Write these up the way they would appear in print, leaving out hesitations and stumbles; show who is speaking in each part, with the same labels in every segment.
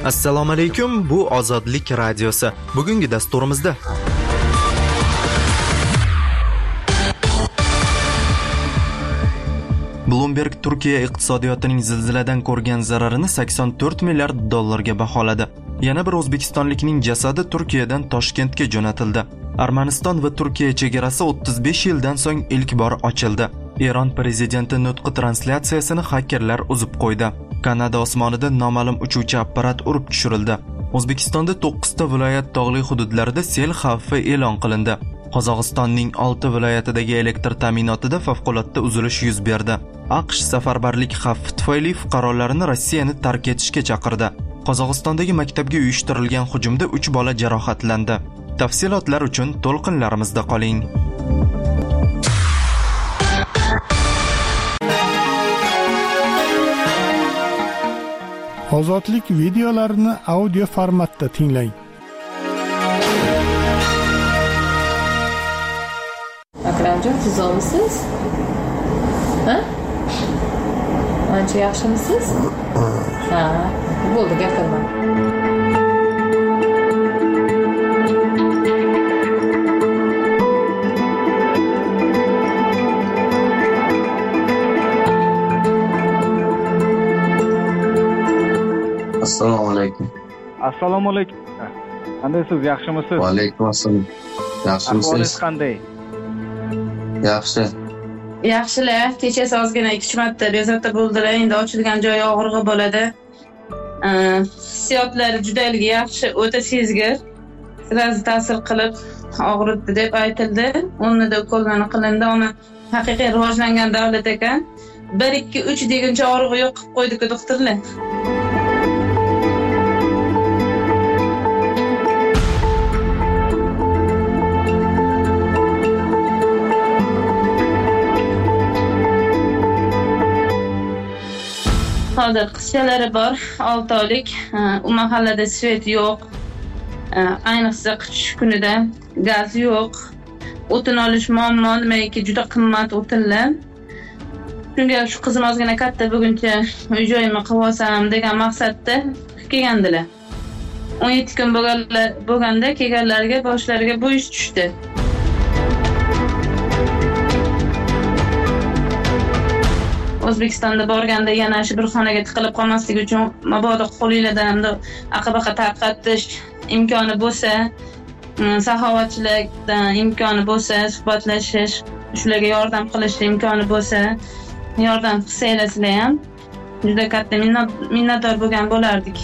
Speaker 1: Assalomu alaykum, bu Ozodlik radiosi. Bugungi dasturimizda Bloomberg Turkiya iqtisodiyotining zilziladan ko'rgan zararini 84 milliard dollarga baholadi. Yana bir o'zbekistonlikning jasadi Turkiyadan Toshkentga jo'natildi. Armaniston va Turkiya chegarasi 35 yildan so'ng ilk bor ochildi. Eron prezidenti nutqi translyatsiyasini xakerlar uzib qo'ydi. Kanada osmonida noma'lum uchuvchi apparat urib tushirildi. O'zbekistonda 9 ta viloyat tog'li hududlarida sel xavfi e'lon qilindi. Qozog'istonning 6 viloyatidagi elektr ta'minotida favqulodda uzilish yuz berdi. AQSh safarbarlik xavfi tufayli fuqarolarini Rossiyani tark etishga chaqirdi. Qozog'istondagi maktabga uyushtirilgan hujumda 3 bola jarohatlandi. Tafsilotlar uchun to'lqinlarimizda qoling.
Speaker 2: Ozodlik videolarini audio formatda tinglang.
Speaker 3: Akramjon, siz olmisiz? Ha? Ancha yaxshimisiz? Ha, bo'ldi, gapirma.
Speaker 4: Assalomu alaykum.
Speaker 5: Assalomu alaykum. Qandaysiz, yaxshimisiz?
Speaker 4: Va alaykum assalom. Yaxshimisiz?
Speaker 5: Ahvolingiz qanday?
Speaker 4: Yaxshi.
Speaker 3: Yaxshilar, kechasi ozgina 2 marta bezovta bo'ldilar. Endi ochilgan joyi og'rig'i bo'ladi. Hissiyotlari juda yaxshi, o'ta sezgir. Sirasi ta'sir qilib og'ritdi deb aytildi. O'rnida ukollarni qilindi, uni haqiqiy rivojlangan davlat ekan. 1 2 3 deguncha og'rig'i yo'q qilib qo'ydi-ku doktorlar. Hozir qizchalari bor, 6 oylik. U mahallada svet yo'q. Ayniqsa qish kunida gaz yo'q. O'tin olish muammo, nimaiki juda qimmat o'tinlar. Shunga shu qizim ozgina katta buguncha uy-joyimni qilib olsam degan maqsadda kelgandilar. 17 kun bo'lganda kelganlarga boshlariga bu ish tushdi. O'zbekistonda borganda yana shu bir xonaga tiqilib qolmaslik uchun mabodo qo'lingizdan aqabaqa tarqatish imkoni bo'lsa, saxovatchilikdan imkoni bo'lsa, suhbatlashish, shularga yordam qilish imkoni bo'lsa, yordam qilsanglar ham juda katta minnatdor bo'lgan bo'lardik.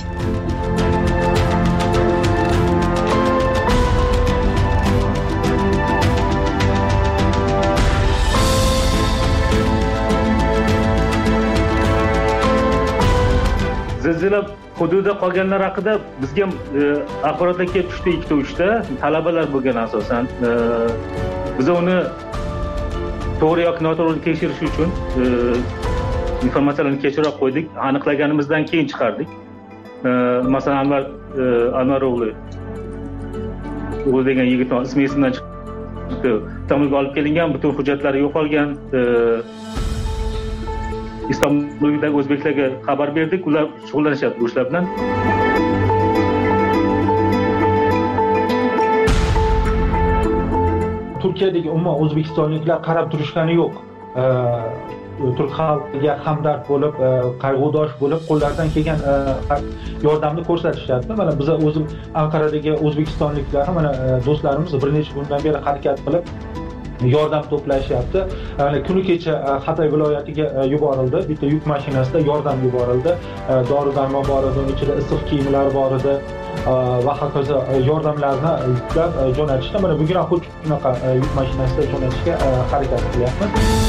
Speaker 5: Zilzila hududida qolganlar haqida bizga axborotlar kelib tushdi 2-3 ta talabalar bo'lgan asosan. Biz uni to'g'ri yoki noto'g'ri tekshirish uchun informatsiyalarni kechirib qo'ydik. Aniqlaganimizdan keyin chiqardik. Masalan, Anvar o'g'li degan yigitning ismi esimdan chiqdi. Tamomga olib kelingan, butun hujjatlari yo'qolgan. Istanbuldagi o'zbeklarga xabar berdik, ular shug'ullanishyapti bu ishlar bilan.
Speaker 6: Turkiyadagi umuman o'zbekistonliklar qarab turishgani yo'q. Turk xalqiga hamdard bo'lib, qayg'udosh bo'lib, qo'llaridan kelgan yordamni ko'rsatishyapti. Mana biz o'zim Anqaradagi o'zbekistonliklar, mana do'stlarimiz bir necha kundan beri harakat qilib yordam to'plashyapti. Kuni kecha Xatoy viloyatiga yuborildi. Bitta yuk mashinasida yordam yuborildi. Dori-darmon bor edi, ichida issiq kiyimlar bor edi va hokazo yordamlarni yuklab jo'natishdi. Mana bugun ham xuddi shunaqa yuk mashinasida jo'natishga harakat qilyapmiz.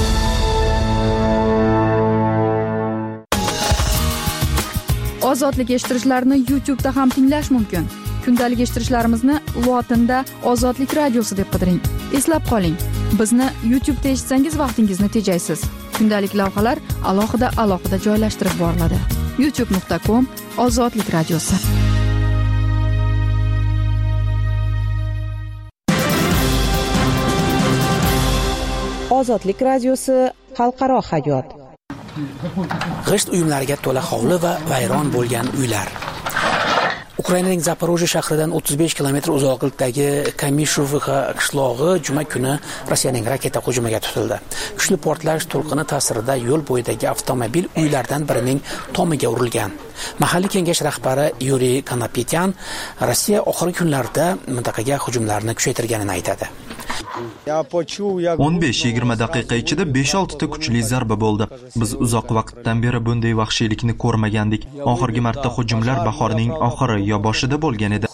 Speaker 7: Ozodlik eshittirishlarni YouTube'da ham tinglash mumkin. Kundalik eshittirishlarimizni lotinda Ozodlik radiosi deb qidiring. Eslab qoling, bizni YouTube'da eshitsangiz vaqtingizni tejaysiz. Kundalik lavhalar alohida joylashtirib boriladi. youtube.com/Ozodlik radiosi.
Speaker 8: Ozodlik radiosi xalqaro hayot.
Speaker 9: G'isht uyumlariga to'la hovli va vayron bo'lgan uylar. Ukrainaning Zaporojye shahridan 35 kilometr uzoqlikdagi Kamishuvka qishlog'i juma kuni Rossiyaning raketa hujumiga tutildi. Kuchli portlash to'lqini ta'sirida yo'l bo'yidagi avtomobil uylardan birining tomiga urilgan. Mahalliy kengash rahbari Yuriy Konopetyan Rossiya oxirgi kunlarda mintaqaga hujumlarni kuchaytirganini aytadi.
Speaker 1: 15-20 daqiqa ichida 5-6 ta kuchli zarba bo'ldi. Biz uzoq vaqtdan beri bunday vahshiylikni ko'rmagandik. Oxirgi marta hujumlar bahorning oxiri yo boshida bo'lgan edi.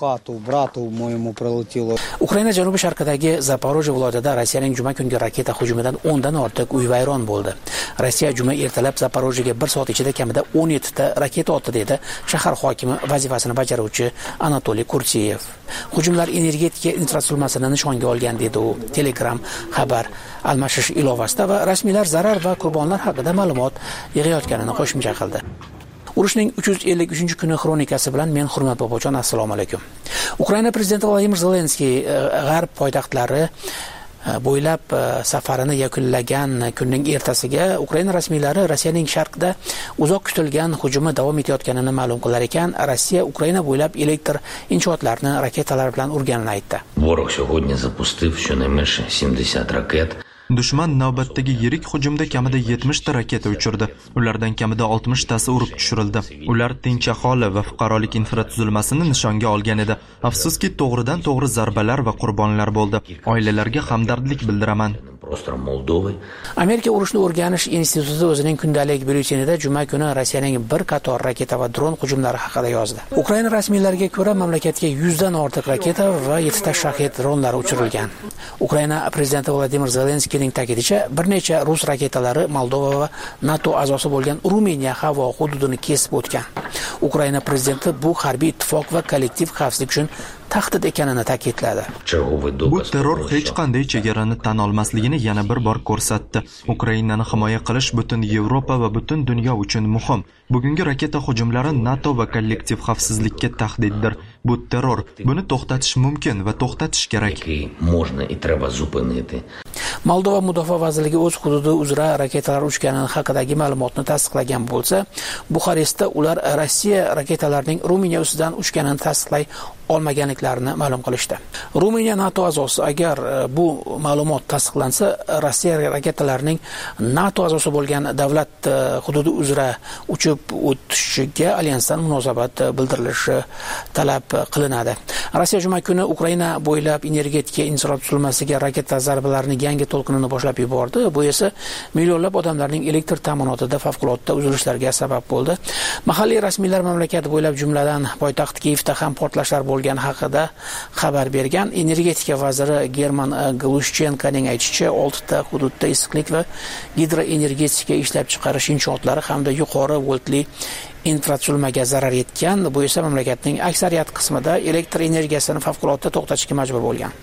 Speaker 9: Ukraina janubi-sharqidagi Zaporojye viloyatida Rossiyaning juma kungi raketa hujumidan 10 dan ortiq uy vayron bo'ldi. Rossiya juma ertalab Zaporojyega 1 soat ichida kamida 17 ta raketa otdi dedi shahar hokimi vazifasini bajaruvchi Anatoliy Kursiyev. Hujumlar energetika infratuzilmasini nishonga olgan dedi u Telegram xabar almashish ilovasida va rasmiylar zarar va qurbonlar haqida ma'lumot yig'ayotganini qo'shimcha qildi. Urushning 353-kuni xronikasi bilan men Hurmat Bobojon, assalomu alaykum. Ukraina prezidenti Vladimir Zelenskiy g'arb poytaxtlari bo'ylab safarini yakunlagan kunning ertasiga Ukraina rasmiylari Rossiyaning sharqida uzoq kutilgan hujumi davom etayotganini ma'lum qilar ekan, Rossiya Ukraina bo'ylab elektr inshootlarini raketalar bilan urganini aytdi.
Speaker 10: Ворог сьогодні запустив щонайменше 70 ракет.
Speaker 1: Dushman navbatdagi yirik hujumda kamida 70 ta raketa uchirdi. Ulardan kamida 60 tasi urib tushirildi. Ular tinch aholi va fuqarolik infratuzilmasini nishonga olgan edi. Afsuski, to'g'ridan-to'g'ri zarbalar va qurbonlar bo'ldi. Oilalarga hamdardlik bildiraman.
Speaker 9: Amerika urushni o'rganish instituti o'zining kundalik byulletenida juma kuni Rossiyaning bir qator raketa va dron hujumlari haqida yozdi. Ukraina rasmiylariga ko'ra, mamlakatga 100 dan ortiq raketa va 7 ta shahed dronlari uchirilgan. Ukraina prezidenti Vladimir Zelenskiyning ta'kidicha, bir necha rus raketalari Moldova va NATO a'zosi bo'lgan Ruminiya havo hududini kesib o'tgan. Ukraina prezidenti bu harbiy ittifoq va kollektiv xavfsizlik uchun tahdid ekanini ta'kidladi.
Speaker 1: Bu terror hech qanday chegarani tan olmasligini yana bir bor ko'rsatdi. Ukrainani himoya qilish butun Yevropa va butun dunyo uchun muhim. Bugungi raketa hujumlari NATO va kollektiv xavfsizlikka tahdiddir. Bu terror. Buni to'xtatish mumkin va to'xtatish kerak.
Speaker 9: Moldova mudofaa vazirligi o'z hududi uzra raketalar uchgani haqidagi ma'lumotni tasdiqlagan bo'lsa, Buxarestda ular Rossiya raketalarining Ruminiya ustidan uchganini tasdiqlay olmaganliklarini ma'lum qilishdi. Ruminiya NATO a'zosi. Agar bu ma'lumot tasdiqlansa, Rossiya raketalarining NATO a'zosi bo'lgan davlat hududi uzra uchib o'tishiga alyansdan munosabat bildirilishi talab qilinadi. Rossiya juma kuni Ukraina bo'ylab energetika infratuzilmasiga raketa zarbalarini yangi to'lqinini boshlab yubordi. Bu esa millionlab odamlarning elektr ta'minotida favqulodda uzilishlarga sabab bo'ldi. Mahalliy rasmiylar mamlakat bo'ylab jumladan poytaxt Kiyevda ham portlashlar bo'lgan haqida xabar bergan. Energetika vaziri German Glushchenkoning aytishicha, 6 ta hududda issiqlik va gidroenergetika ishlab chiqarish inshootlari hamda yuqori voltli infratuzilmaga zarar yetgan. Bu esa mamlakatning aksariyat qismida elektr energiyasini favqulodda to'xtatishga majbur bo'lgan.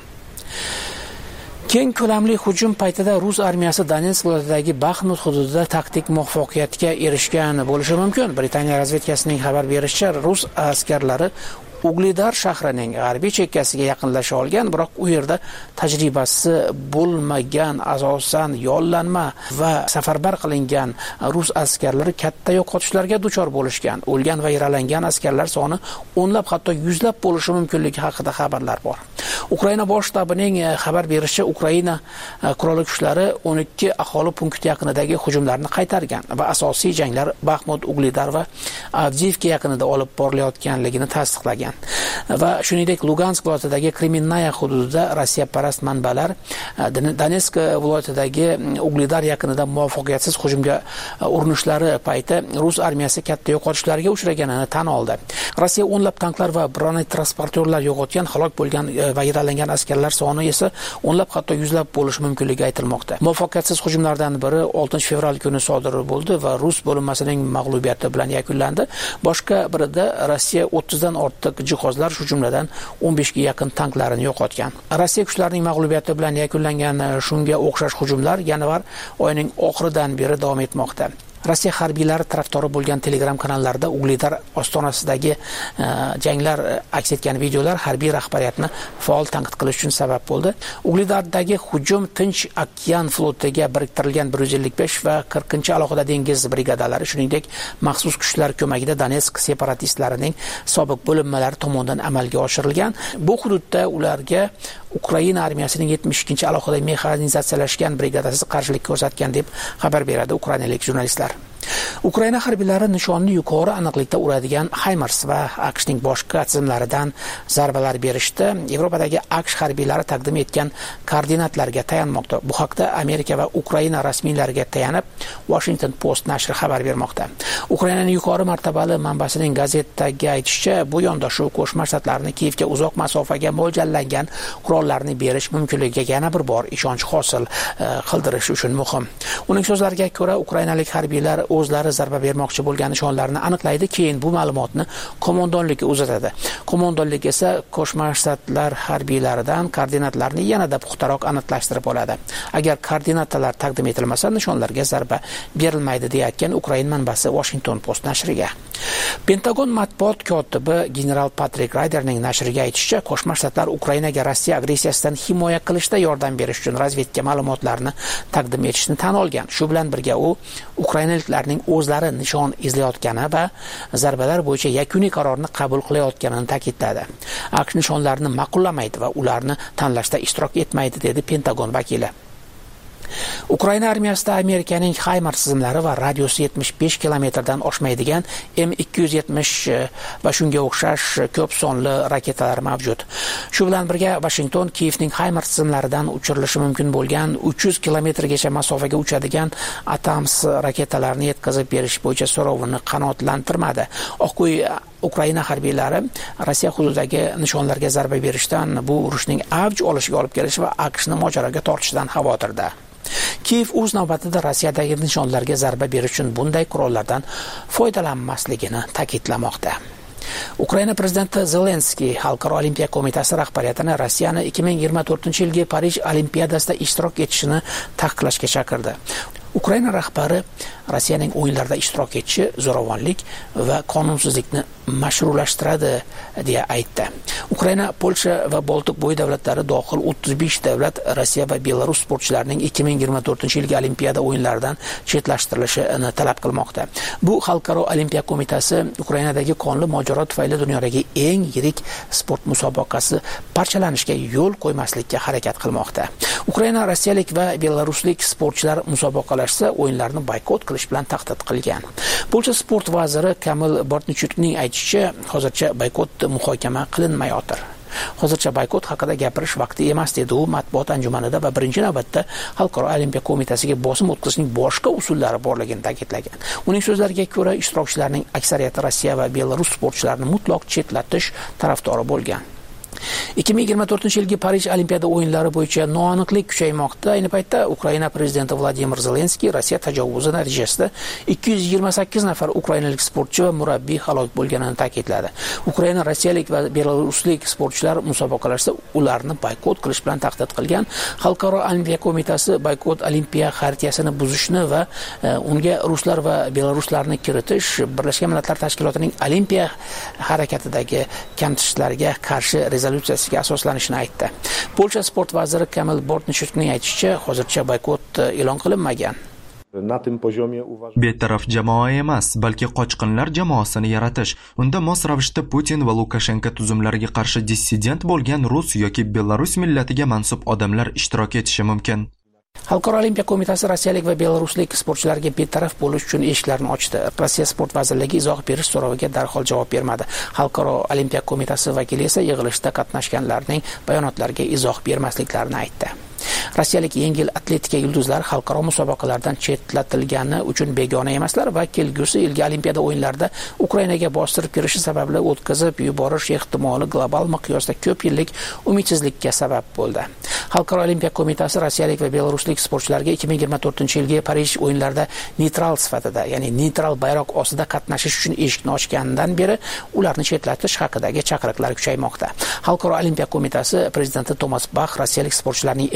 Speaker 9: Keng ko'lamli hujum paytida rus armiyasi Donetsk viloyatidagi Baxmut hududida taktik muvaffaqiyatga erishgan bo'lishi mumkin. Britaniya razvedkasining xabar berishicha, rus askarlari Uglidar shahrining g'arbiy chekkasiga yaqinlasha olgan, biroq u yerda tajribasi bo'lmagan, asosan yollanma va safarbar qilingan rus askarlari katta yo'qotishlarga duchor bo'lishgan. O'lgan va yaralangan askarlar soni o'nlab, hatto yuzlab bo'lishi mumkinligi haqida xabarlar bor. Ukraina bosh shtabining xabar berishicha, Ukraina qurolli kuchlari 12 aholi punkti yaqinidagi hujumlarni qaytargan va asosiy janglar Baxmut, Uglidar va Avdiivka yaqinida olib borilayotganligini tasdiqlagan. Va shuningdek Lugansk viloyatidagi Kreminaya hududida Rossiya parast manbalar Donetsk viloyatidagi Uglidar yaqinida muvaffaqiyatsiz hujumga urinishlari payti rus armiyasi katta yo'qotishlarga uchraganini tan oldi. Rossiya o'nlab tanklar va bronetransportyorlar yo'qotgan, halok bo'lgan va yaralangan askarlar soni esa o'nlab, hatto yuzlab bo'lishi mumkinligi aytilmoqda. Muvaffaqiyatsiz hujumlardan biri 6 fevral kuni sodir bo'ldi va rus bo'linmasining mag'lubiyati bilan yakunlandi. Boshqa birida Rossiya 30 dan ortiq jihozlar, shu jumladan 15 ga yaqin tanklarini yo'qotgan. Rossiya kuchlarining mag'lubiyati bilan yakunlangan shunga o'xshash hujumlar yanvar oyining oxiridan beri davom etmoqda. Rossiya harbiylari tarafdori bo'lgan Telegram kanallarda Ugledar ostonasidagi janglar aks etgan videolar harbiy rahbariyatni faol tanqid qilish uchun sabab bo'ldi. Ugledardagi hujum Tinch okean flotiga biriktirilgan 155 va 40 alohida dengiz brigadalari, shuningdek maxsus kuchlar ko'magida Donetsk separatistlarining sobiq bo'linmalari tomonidan amalga oshirilgan. Bu hududda ularga Ukraina armiyasining 72 alohida mexanizatsiyalashgan brigadasi qarshilik ko'rsatgan deb xabar beradi ukrainalik jurnalistlar. Ukraina harbiylari nishonni yuqori aniqlikda uradigan HIMARS va AQShning boshqa tizimlaridan zarbalar berishdi. Yevropadagi AQSh harbiylari taqdim etgan koordinatlarga tayanmoqda. Bu haqda Amerika va Ukraina rasmiylariga tayanib Washington Post nashri xabar bermoqda. Ukrainaning yuqori martabali manbasining gazetaga aytishicha, bu yondashuv Qo'shma Shtatlarni Kiyevga uzoq masofaga mo'ljallangan qurollarni berish mumkinligiga yana bir bor ishonch hosil qildirish uchun muhim. Uning so'zlariga ko'ra, ukrainalik harbiylar o'zlari zarba bermoqchi bo'lgan nishonlarni aniqlaydi, keyin bu ma'lumotni qo'mondonlikka uzatadi. Qo'mondonlik esa Qo'shma Shtatlar harbiylaridan koordinatlarni yanada puxtaroq aniqlashtirib oladi. Agar koordinatlar taqdim etilmasa, nishonlarga zarba berilmaydi, deyayotgan Ukraina manbasi Washington Post nashriga. Pentagon matbuot kotibi general Patrick Ryderning nashriga aytishicha, Qo'shma Shtatlar Ukrainaga Rossiya agressiyasidan himoya qilishda yordam berish uchun razvedka ma'lumotlarini taqdim etishni tan olgan. Shu bilan birga u ukrainaliklarning o'zlari nishon izlayotgani va zarbalar bo'yicha yakuniy qarorni qabul qilayotganini ta'kidladi. AQSh nishonlarni ma'qullamaydi va ularni tanlashda ishtirok etmaydi, dedi Pentagon vakili. Ukraina armiyasida Amerikaning HIMARS tizimlari va radiosi 75 kilometrdan oshmaydigan M270 va shunga o'xshash ko'p sonli raketalar mavjud. Shu bilan birga Washington Kiyevning HIMARS tizimlaridan uchirilishi mumkin bo'lgan 300 kilometrgacha masofaga uchadigan ATAMS raketalarini yetkazib berish bo'yicha so'rovini qanoatlantirmadi. Oq uy Ukraina harbiylari Rossiya hududidagi nishonlarga zarba berishdan, bu urushning avj olishiga olib kelishi va AQShni mojaroga tortishidan xavotirda. Kiyev o'z navbatida Rossiyadagi nishonlarga zarba berish uchun bunday qurollardan foydalanmasligini ta'kidlamoqda. Ukraina prezidenti Zelenskiy Xalqaro olimpiya qo'mitasi rahbariyatini Rossiyani 2024-yilgi Parij olimpiadasida ishtirok etishini taqiqlashga chaqirdi. Ukraina rahbari Rossiyaning o'yinlarda ishtirok etishi zo'ravonlik va qonunsizlikni mashrullashtiradi deya aytdi. Ukraina, Polsha va Boltiq bo'yi davlatlari dohil 35 davlat Rossiya va Belarus sportchilarining 2024-yilgi olimpiada o'yinlaridan chetlashtirilishini talab qilmoqda. Bu Xalqaro olimpiya qo'mitasi Ukrainadagi qonli mojaro tufayli dunyodagi eng yirik sport musobaqasi parchalanishga yo'l qo'ymaslikka harakat qilmoqda. Ukraina rossiyalik va belaruslik sportchilar musobaqalashsa o'yinlarni boykot qilish bilan tahdid qilgan. Polsha sport vaziri Kamil Bortnichukning aytishicha, hozircha boykot muhokama qilinmayotir. Hozircha boykot haqida gapirish vaqti emas, dedi u matbuot anjumanida va birinchi navbatda Xalqaro olimpiya qo'mitasiga bosim o'tkazishning boshqa usullari borligini ta'kidlagan. Uning so'zlariga ko'ra, ishtirokchilarning aksariyati Rossiya va Belarus sportchilarini mutlaq chetlatish tarafdori bo'lgan. 2024-yilgi Parij olimpiada o'yinlari bo'yicha noaniqlik kuchaymoqda. Ayni paytda Ukraina prezidenti Vladimir Zelenskiy Rossiya tajovuzi natijasida 228 nafar ukrainalik sportchi va murabbiy halok bo'lganini ta'kidladi. Ukraina rossiyalik va belaruslik sportchilar musobaqalarida ularni boykot qilish bilan tahdid qilgan. Xalqaro olimpiya qo'mitasi boykot olimpiya xaritiyasini buzishni va unga ruslar va belaruslarni kiritish Birlashgan Millatlar Tashkilotining olimpiya harakatidagi kamchiliklarga qarshi rezolyutsiyasiga asoslanishini aytdi. Polsha sport vaziri Kamil Bortnichukning aytishicha, hozircha boykot e'lon qilinmagan.
Speaker 1: Betaraf jamoa emas, balki qochqinlar jamoasini yaratish. Unda mos ravishda Putin va Lukashenko tuzumlariga qarshi dissident bo'lgan rus yoki belarus millatiga mansub odamlar ishtirok etishi mumkin.
Speaker 9: Xalqaro olimpiya qo'mitasi rossiyalik va belaruslik sportchilarga betaraf bo'lish uchun eshiklarini ochdi. Rossiya sport vazirligi izoh berish so'roviga darhol javob bermadi. Xalqaro olimpiya qo'mitasi vakili esa yig'ilishda qatnashganlarning bayonotlariga izoh bermasliklarini aytdi. Rossiyalik yengil atletika yulduzlari xalqaro musobaqalardan chetlatilgani uchun begona emaslar va kelgusi yilgi olimpiada o'yinlarida Ukrainaga bostirib kirishi sababli o'tkazib yuborish ehtimoli global miqyosda ko'p yillik umidsizlikka sabab bo'ldi. Xalqaro olimpiya qo'mitasi rossiyalik va belaruslik sportchilarga 2024-yilgi Parij o'yinlarida neytral sifatida, ya'ni neytral bayroq ostida qatnashish uchun eshikni ochganidan beri ularni chetlatish haqidagi chaqiriqlar kuchaymoqda. Xalqaro olimpiya qo'mitasi prezidenti Tomas Bach rossiyalik sportchilarning ehtimoliy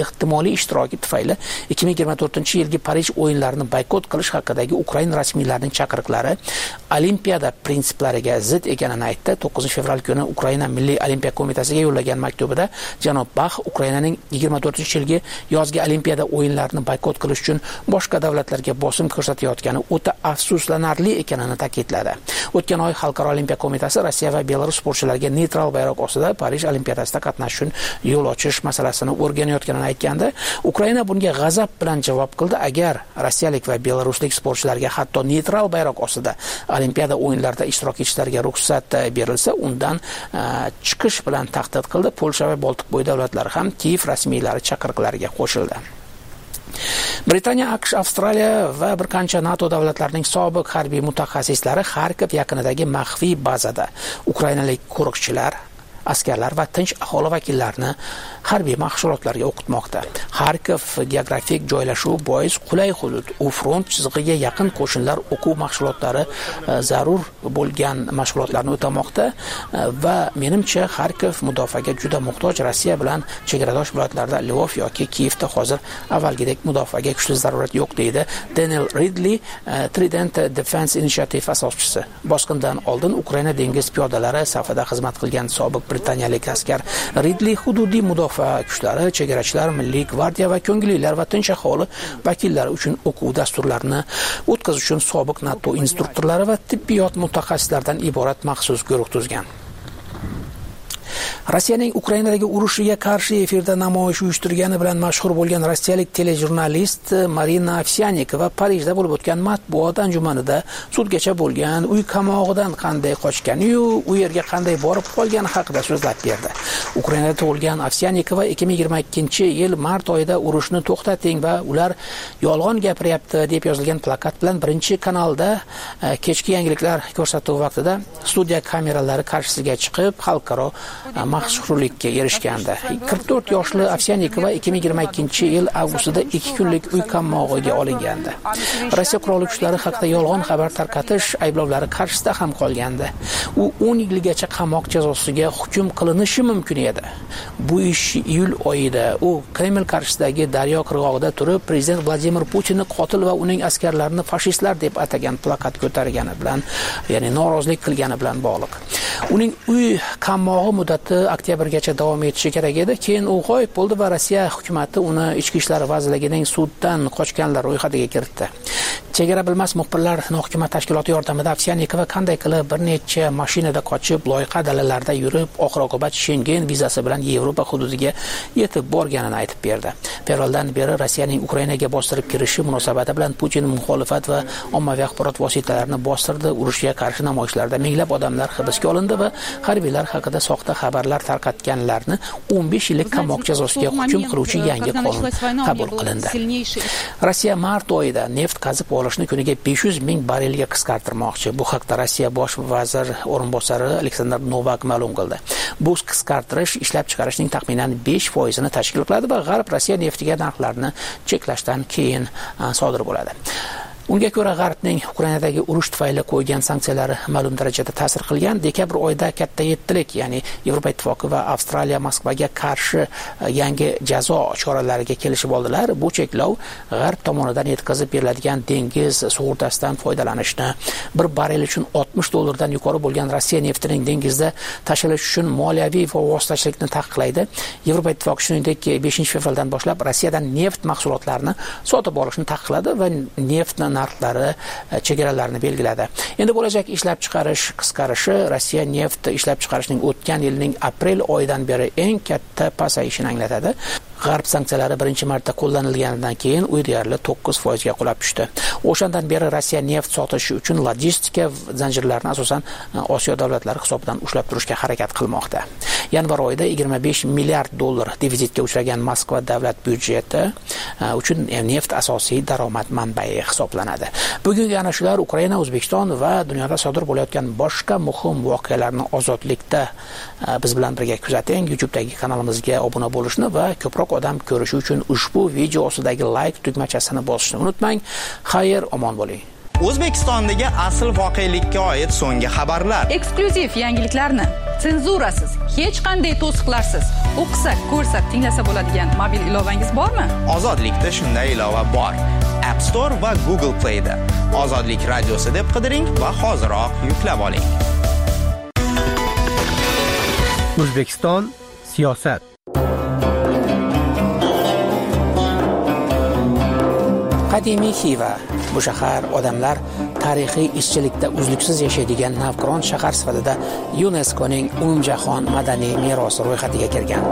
Speaker 9: moliy ishtiroki tufayli 2024-yilgi Parij o'yinlarini boykot qilish haqidagi Ukraina rasmiylarining chaqiriqlari Olimpiada prinsiplariga zid ekanini aytdi. 9-fevral kuni Ukraina Milliy Olimpiya qo'mitasiga yo'llagan maktubida janob Bax Ukrainaning 24-yilgi yozgi Olimpiada o'yinlarini boykot qilish uchun boshqa davlatlarga bosim ko'rsatayotgani o'ta afsuslanarli ekanini ta'kidladi. O'tgan oy Xalqaro Olimpiya qo'mitasi Rossiya va Belarus sportchilariga neytral bayroq ostida Parij Olimpiadasida qatnashish uchun yo'l ochish masalasini o'rganayotganini aytganda, Ukraina bunga g'azab bilan javob qildi. Agar rossiyalik va belaruslik sportchilarga hatto neytral bayroq ostida Olimpiada o'yinlarida ishtirok etishlariga ruxsat berilsa, undan chiqish bilan tahdid qildi. Polsha va Boltiqbo'yi davlatlari ham Kiyev rasmiylari chaqiriqlariga qo'shildi. Britaniya, AQSh, Avstraliya va bir qancha NATO davlatlarining sobiq harbiy mutaxassislari Xarkov yaqinidagi maxfiy bazada ukrainalik qo'riqchilar, askarlar va tinch aholi vakillarini harbiy mashg'ulotlarga o'qitmoqda. Xarkov geografik joylashuvi bois qulay hudud. U front chizig'iga yaqin qo'shinlar o'quv mashg'ulotlari zarur bo'lgan mashg'ulotlarni o'tamoqda va menimcha Xarkov mudofaaga juda muhtoj. Rossiya bilan chegaradosh viloyatlarda Lvov yoki Kiyevda hozir avvalgidek mudofaaga kuchli zarurat yo'q, deydi Daniel Ridley, Trident Defense Initiative asoschisi. Bosqindan oldin Ukraina dengiz piyodalari safida xizmat qilgan sobiq britaniyalik askar Ridley hududiy mudofaa kuchlari, chegarachilar, milliy gvardiya va ko'ngillilar va tinch aholi vakillari uchun o'quv dasturlarini o'tkazish uchun sobiq NATO instruktorlari va tibbiyot mutaxassislaridan iborat maxsus guruh tuzgan. Rossiyaning Ukrainadagi urushiga qarshi efirda namoyish uyushtirgani bilan mashhur bo'lgan rossiyalik telejurnalist Marina Ovsyannikova Parijda bo'lib o'tgan matbuot anjumanida sudgacha bo'lgan, uy qamog'idan qanday qochgani-yu, u yerga qanday borib qolgani haqida so'zlab berdi. Ukrainada tug'ilgan Ovsyannikova 2022-yil mart oyida urushni to'xtating va ular yolg'on gapiryapti deb yozilgan plakat bilan birinchi kanalda kechki yangiliklar ko'rsatuvi vaqtida studiya kameralari qarshisiga chiqib, xalqaro mashhurlikka erishgandi. 44 yoshli Ovsyannikova 2022-yil avgustida 2 kunlik uy qamog'iga olingandi. Rossiya qurolli kuchlari haqida yolg'on xabar tarqatish ayblovlari qarshisida ham qolgandi. U 10 yilgacha qamoq jazosiga hukm qilinishi mumkin edi. Bu ish iyul oyida u Kreml qarshisidagi Daryo qirg'og'ida turib, prezident Vladimir Putinni qotil va uning askarlarini fashistlar deb atagan plakat ko'targani bilan, ya'ni norozilik qilgani bilan bog'liq. Uning uy qamog'i muddati oktyabrgacha davom etishi kerak edi. Keyin u g'oyib bo'ldi va Rossiya hukumatı uni Ichki ishlar vazirligining suddan qochganlar ro'yxatiga kiritdi. Chegara bilmas muxbirlar hukumat tashkiloti yordamida Ovsyannikova qanday qilib bir necha mashinada qochib, loyiha dalalarida yurib, oxir-oqibat Schengen vizasi bilan Yevropa hududiga yetib borganini aytib berdi. Fevraldan beri Rossiyaning Ukrainaga bostirib kirishi munosabati bilan Putin muxolifat va ommaviy axborot vositalarini bostirdi. Urushga qarshi namoyishlarda minglab odamlar hibsga olindi va harbiylar haqida soxta xabarlar tarqatganlarni 15 yillik qamoq jazosiga hukm qiluvchi yangi qonun qabul qilindi. Rossiya mart oyida neft qazib olishni kuniga 500 ming barelga qisqartirmoqchi. Bu haqda Rossiya bosh vazir o'rinbosari Aleksandr Novak ma'lum qildi. Bu qisqartirish ishlab chiqarishning taxminan 5% ni tashkil qiladi va G'arb Rossiya neftiga narxlarni cheklashdan keyin sodir bo'ladi. Unga ko'ra G'arbning Ukrainadagi urush tufayli qo'ygan sanksiyalari ma'lum darajada ta'sir qilgan. Dekabr oyida katta yettilik, ya'ni Yevropa ittifoqi va Avstraliya Moskvaga qarshi yangi jazo choralariga kelishib oldilar. Bu cheklov G'arb tomonidan yetkazib beriladigan dengiz sug'urtasidan foydalanishni, bir barrel uchun $60 dan yuqori bo'lgan Rossiya neftining dengizda tashilishi uchun moliyaviy va vositachilikni taqiqlaydi. Yevropa ittifoqi shuningdek 5-fevraldan boshlab Rossiyadan neft mahsulotlarini sotib olishni taqiqladi va neftni narxlari chegaralarini belgiladi. Endi bo'lajak ishlab chiqarish qisqarishi Rossiya neft ishlab chiqarishning o'tgan yilning aprel oyidan beri eng katta pasayishini anglatadi. G'arb sanksiyalari birinchi marta qo'llanilganidan keyin u deyarli 9% ga qulab tushdi. O'shandan beri Rossiya neft sotishi uchun logistika zanjirlarini asosan Osiyo davlatlari hisobidan ushlab turishga harakat qilmoqda. Yanvar oyida $25 milliard devizitga uchragan Moskva davlat byudjeti uchun neft asosiy daromad manbai hisoblanadi. Bugungi ana shular Ukraina, O'zbekiston va dunyoda sodir bo'layotgan boshqa muhim voqealarni ozodlikda biz bilan birga kuzating. YouTube'dagi kanalimizga obuna bo'lishni va ko'proq odam ko'rishi uchun ushbu video ostidagi like tugmachasini bosishni unutmang. Xayr, omon bo'ling.
Speaker 11: O'zbekistondagi asl voqelikka oid so'nggi xabarlar,
Speaker 12: eksklyuziv yangiliklarni senzurasiz, hech qanday to'siqlarsiz
Speaker 7: o'qisa, ko'rsa, tinglasa bo'ladigan mobil ilovangiz bormi?
Speaker 11: Ozodlikda shunday ilova bor. App Store va Google Play da Ozodlik radiosi deb qidiring va hoziroq yuklab oling.
Speaker 12: O'zbekiston siyosat.
Speaker 9: Qadimiy Xiva. Bu shahar odamlar tarixiy ishchilikda uzluksiz yashaydigan navqiron shahar sifatida UNESCOning umumjahon madaniy merosi ro'yxatiga kirgan.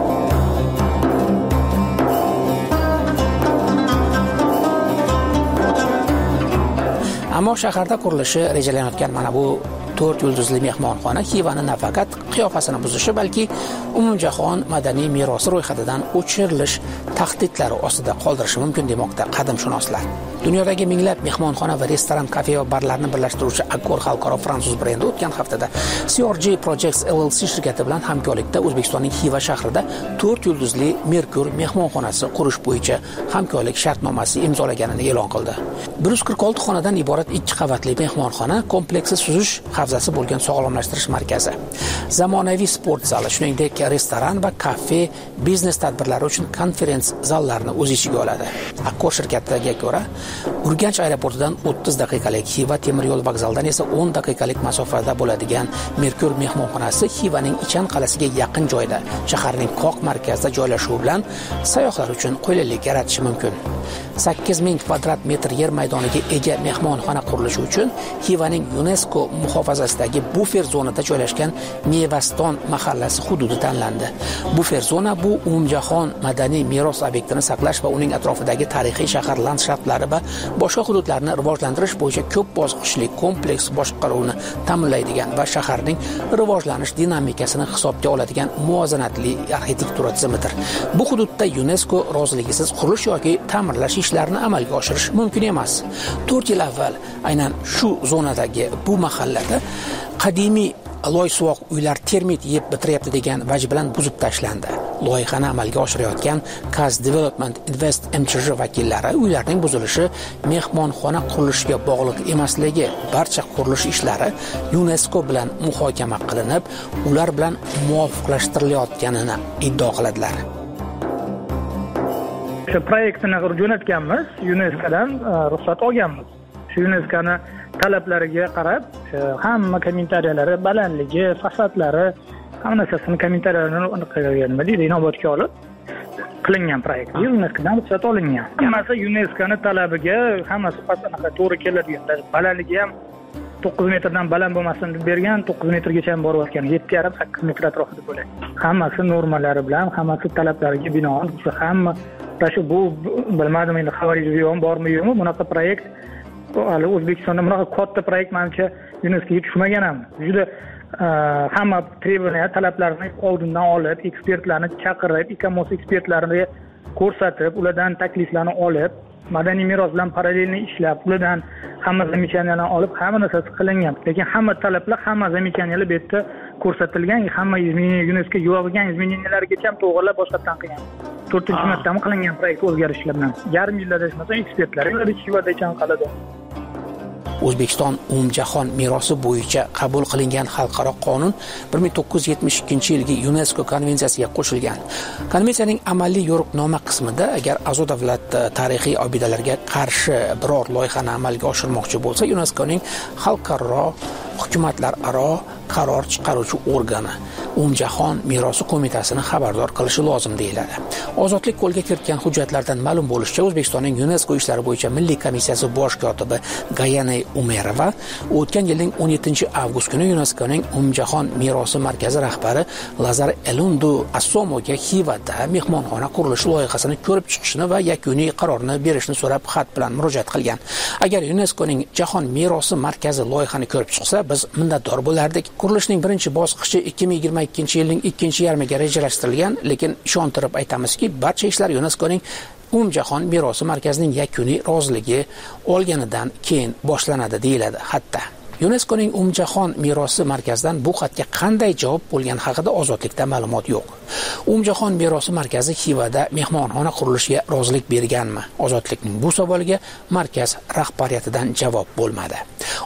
Speaker 9: Ammo shaharda qurilishi rejalanayotgan mana bu 4 yulduzli mehmonxona Xivani nafaqat qiyofasini buzishi, balki umumjahon madaniy merosi ro'yxatidan o'chirilish tahdidlari ostida qoldirishi mumkin demoqda qadimshunoslar. Dunyodagi minglab mehmonxona va restoran, kafe va barlarni birlashtiruvchi Accor xalqaro fransuz brendi o'tgan haftada CRG Projects LLC shirkati bilan hamkorlikda O'zbekistonning Xiva shahrida 4 yulduzli Merkur mehmonxonasi qurish bo'yicha hamkorlik shartnomasi imzolaganini e'lon qildi. 146 xonadan iborat 2 qavatli mehmonxona kompleksi suzish havzasi bo'lgan sog'lomlashtirish markazi, zamonaviy sport zali, shuningdek restoran va kafe, biznes tadbirlari uchun konferens zallarini o'z ichiga oladi. Accor shirkatiga ko'ra, Urganch aeroportidan 30 daqiqalik, Xiva temir yo'l vokzalidan esa 10 daqiqalik masofada bo'ladigan Merkur mehmonxonasi Xivaning Ichan qalasiga yaqin joyda, shaharning qoq markazida joylashuvi bilan sayyohlar uchun qulaylik yaratishi mumkin. 8000 kvadrat metr yer maydoniga ega mehmonxona qurilishi uchun Xivaning UNESCO muhofazasidagi bufer zonada joylashgan Mevaston mahallasi hududi tanlandi. Bufer zona bu umumjahon madaniy meros obyektini saqlash va uning atrofidagi tarixiy shahar landshaftlari va boshqa hududlarni rivojlantirish bo'yicha ko'p bosqichli kompleks boshqaruvni ta'minlaydigan va shaharning rivojlanish dinamikasini hisobga oladigan muvozanatli arxitektura tizimidir. Bu hududda UNESCO roziligisiz qurilish yoki ta'mirlash ishlarini amalga oshirish mumkin emas. 4 yil avval aynan shu zonadagi bu mahallada qadimiy loysuvoq uylar termit yeb bitiryapti degan vaj bilan buzib tashlandi. Loyihani amalga oshirayotgan Kaz Development Invest MChJ vakillari uylarning buzilishi mehmonxona qurilishiga bog'liq emasligi, barcha qurilish ishlari UNESCO bilan muhokama qilinib, ular bilan muvofiqlashtirilayotganini iddao qiladilar.
Speaker 13: Shu proyektni jo'natganmiz, UNESCOdan ruxsat olganmiz. Shu UNESCOni talablariga qarab, hamma kommentariyalari, balandligi, fasadlari, hamma narsasini kommentariyalarini qilganman deydi, inobatga olib qilingan proyekt. UNESCOdan ruxsat olingan. Hammasi UNESCOni talabiga, hammasi anaqa to'g'ri keladigan. Balandligi ham 9 metrdan baland bo'lmasin deb bergan, 9 metrgacha ham borayotgan, 7,5-8 metr atrofida bo'ladi. Hammasi normalari bilan, hammasi talablariga binoan, hamma shu bu bilmadim endi xabaringiz bormi yo'qmi, bunaqa proyekt hali O'zbekistonda bunaqa katta proyekt menimcha UNESCOga tushmagan ham. Juda hamma trебования, talablarni oldindan olib, ekspertlarni chaqirib, ICOMOS ekspertlarini ko'rsatib, ulardan takliflarni olib, madaniy meros bilan parallelni ishlab, ulardan hamma zamechaniyalarni olib, hamma narsasi qilingan. Lekin hamma talablar, hamma zamechaniyalar bu yerda ko'rsatilgan, hamma UNESCO yo'g'ilgan izmeniylargacha ham to'g'rilab boshqatdan qilgan. 4-martami qilingan proyekt o'zgarishlar bilan. Yarim yilda ishmasa ekspertlar Xivada ekan qiladi.
Speaker 9: O'zbekiston umumjahon merosi bo'yicha qabul qilingan xalqaro qonun 1972-yilgi UNESCO konvensiyasiga qo'shilgan. Konvensiyaning amaliy yo'riqnoma qismida agar a'zo davlat tarixiy obidalarga qarshi biror loyihani amalga oshirmoqchi bo'lsa, UNESCOning xalqaro hukumatlararo qaror chiqaruvchi organi umumjahon merosi qo'mitasini xabardor qilishi lozim deyiladi. Ozodlik qo'lga kiritgan hujjatlardan ma'lum bo'lishicha, O'zbekistonning UNESCO ishlari bo'yicha milliy komissiyasi bosh kotibi Gayane Umerova o'tgan yilning 17-avgust kuni UNESCOning umumjahon merosi markazi rahbari Lazar Elundu Assomoga Xivada mehmonxona qurilishi loyihasini ko'rib chiqishni va yakuniy qarorni berishni so'rab xat bilan murojaat qilgan. Agar UNESCOning jahon merosi markazi loyihani ko'rib chiqsa, biz minnatdor bo'lardik. Qurilishning birinchi bosqichi 2022-yilning ikkinchi yarmiga rejalashtirilgan, lekin ishontirib aytamizki, barcha ishlar UNESCOning umumjahon merosi markazining yakuniy roziligi olganidan keyin boshlanadi deyiladi xatda. UNESCOning umumjahon merosi markazidan bu xatga qanday javob bo'lgani haqida ozodlikda ma'lumot yo'q. Umumjahon merosi markazi Xivada mehmonxona qurilishiga rozilik berganmi? Ozodlikning bu savoliga markaz rahbariyatidan javob bo'lmadi.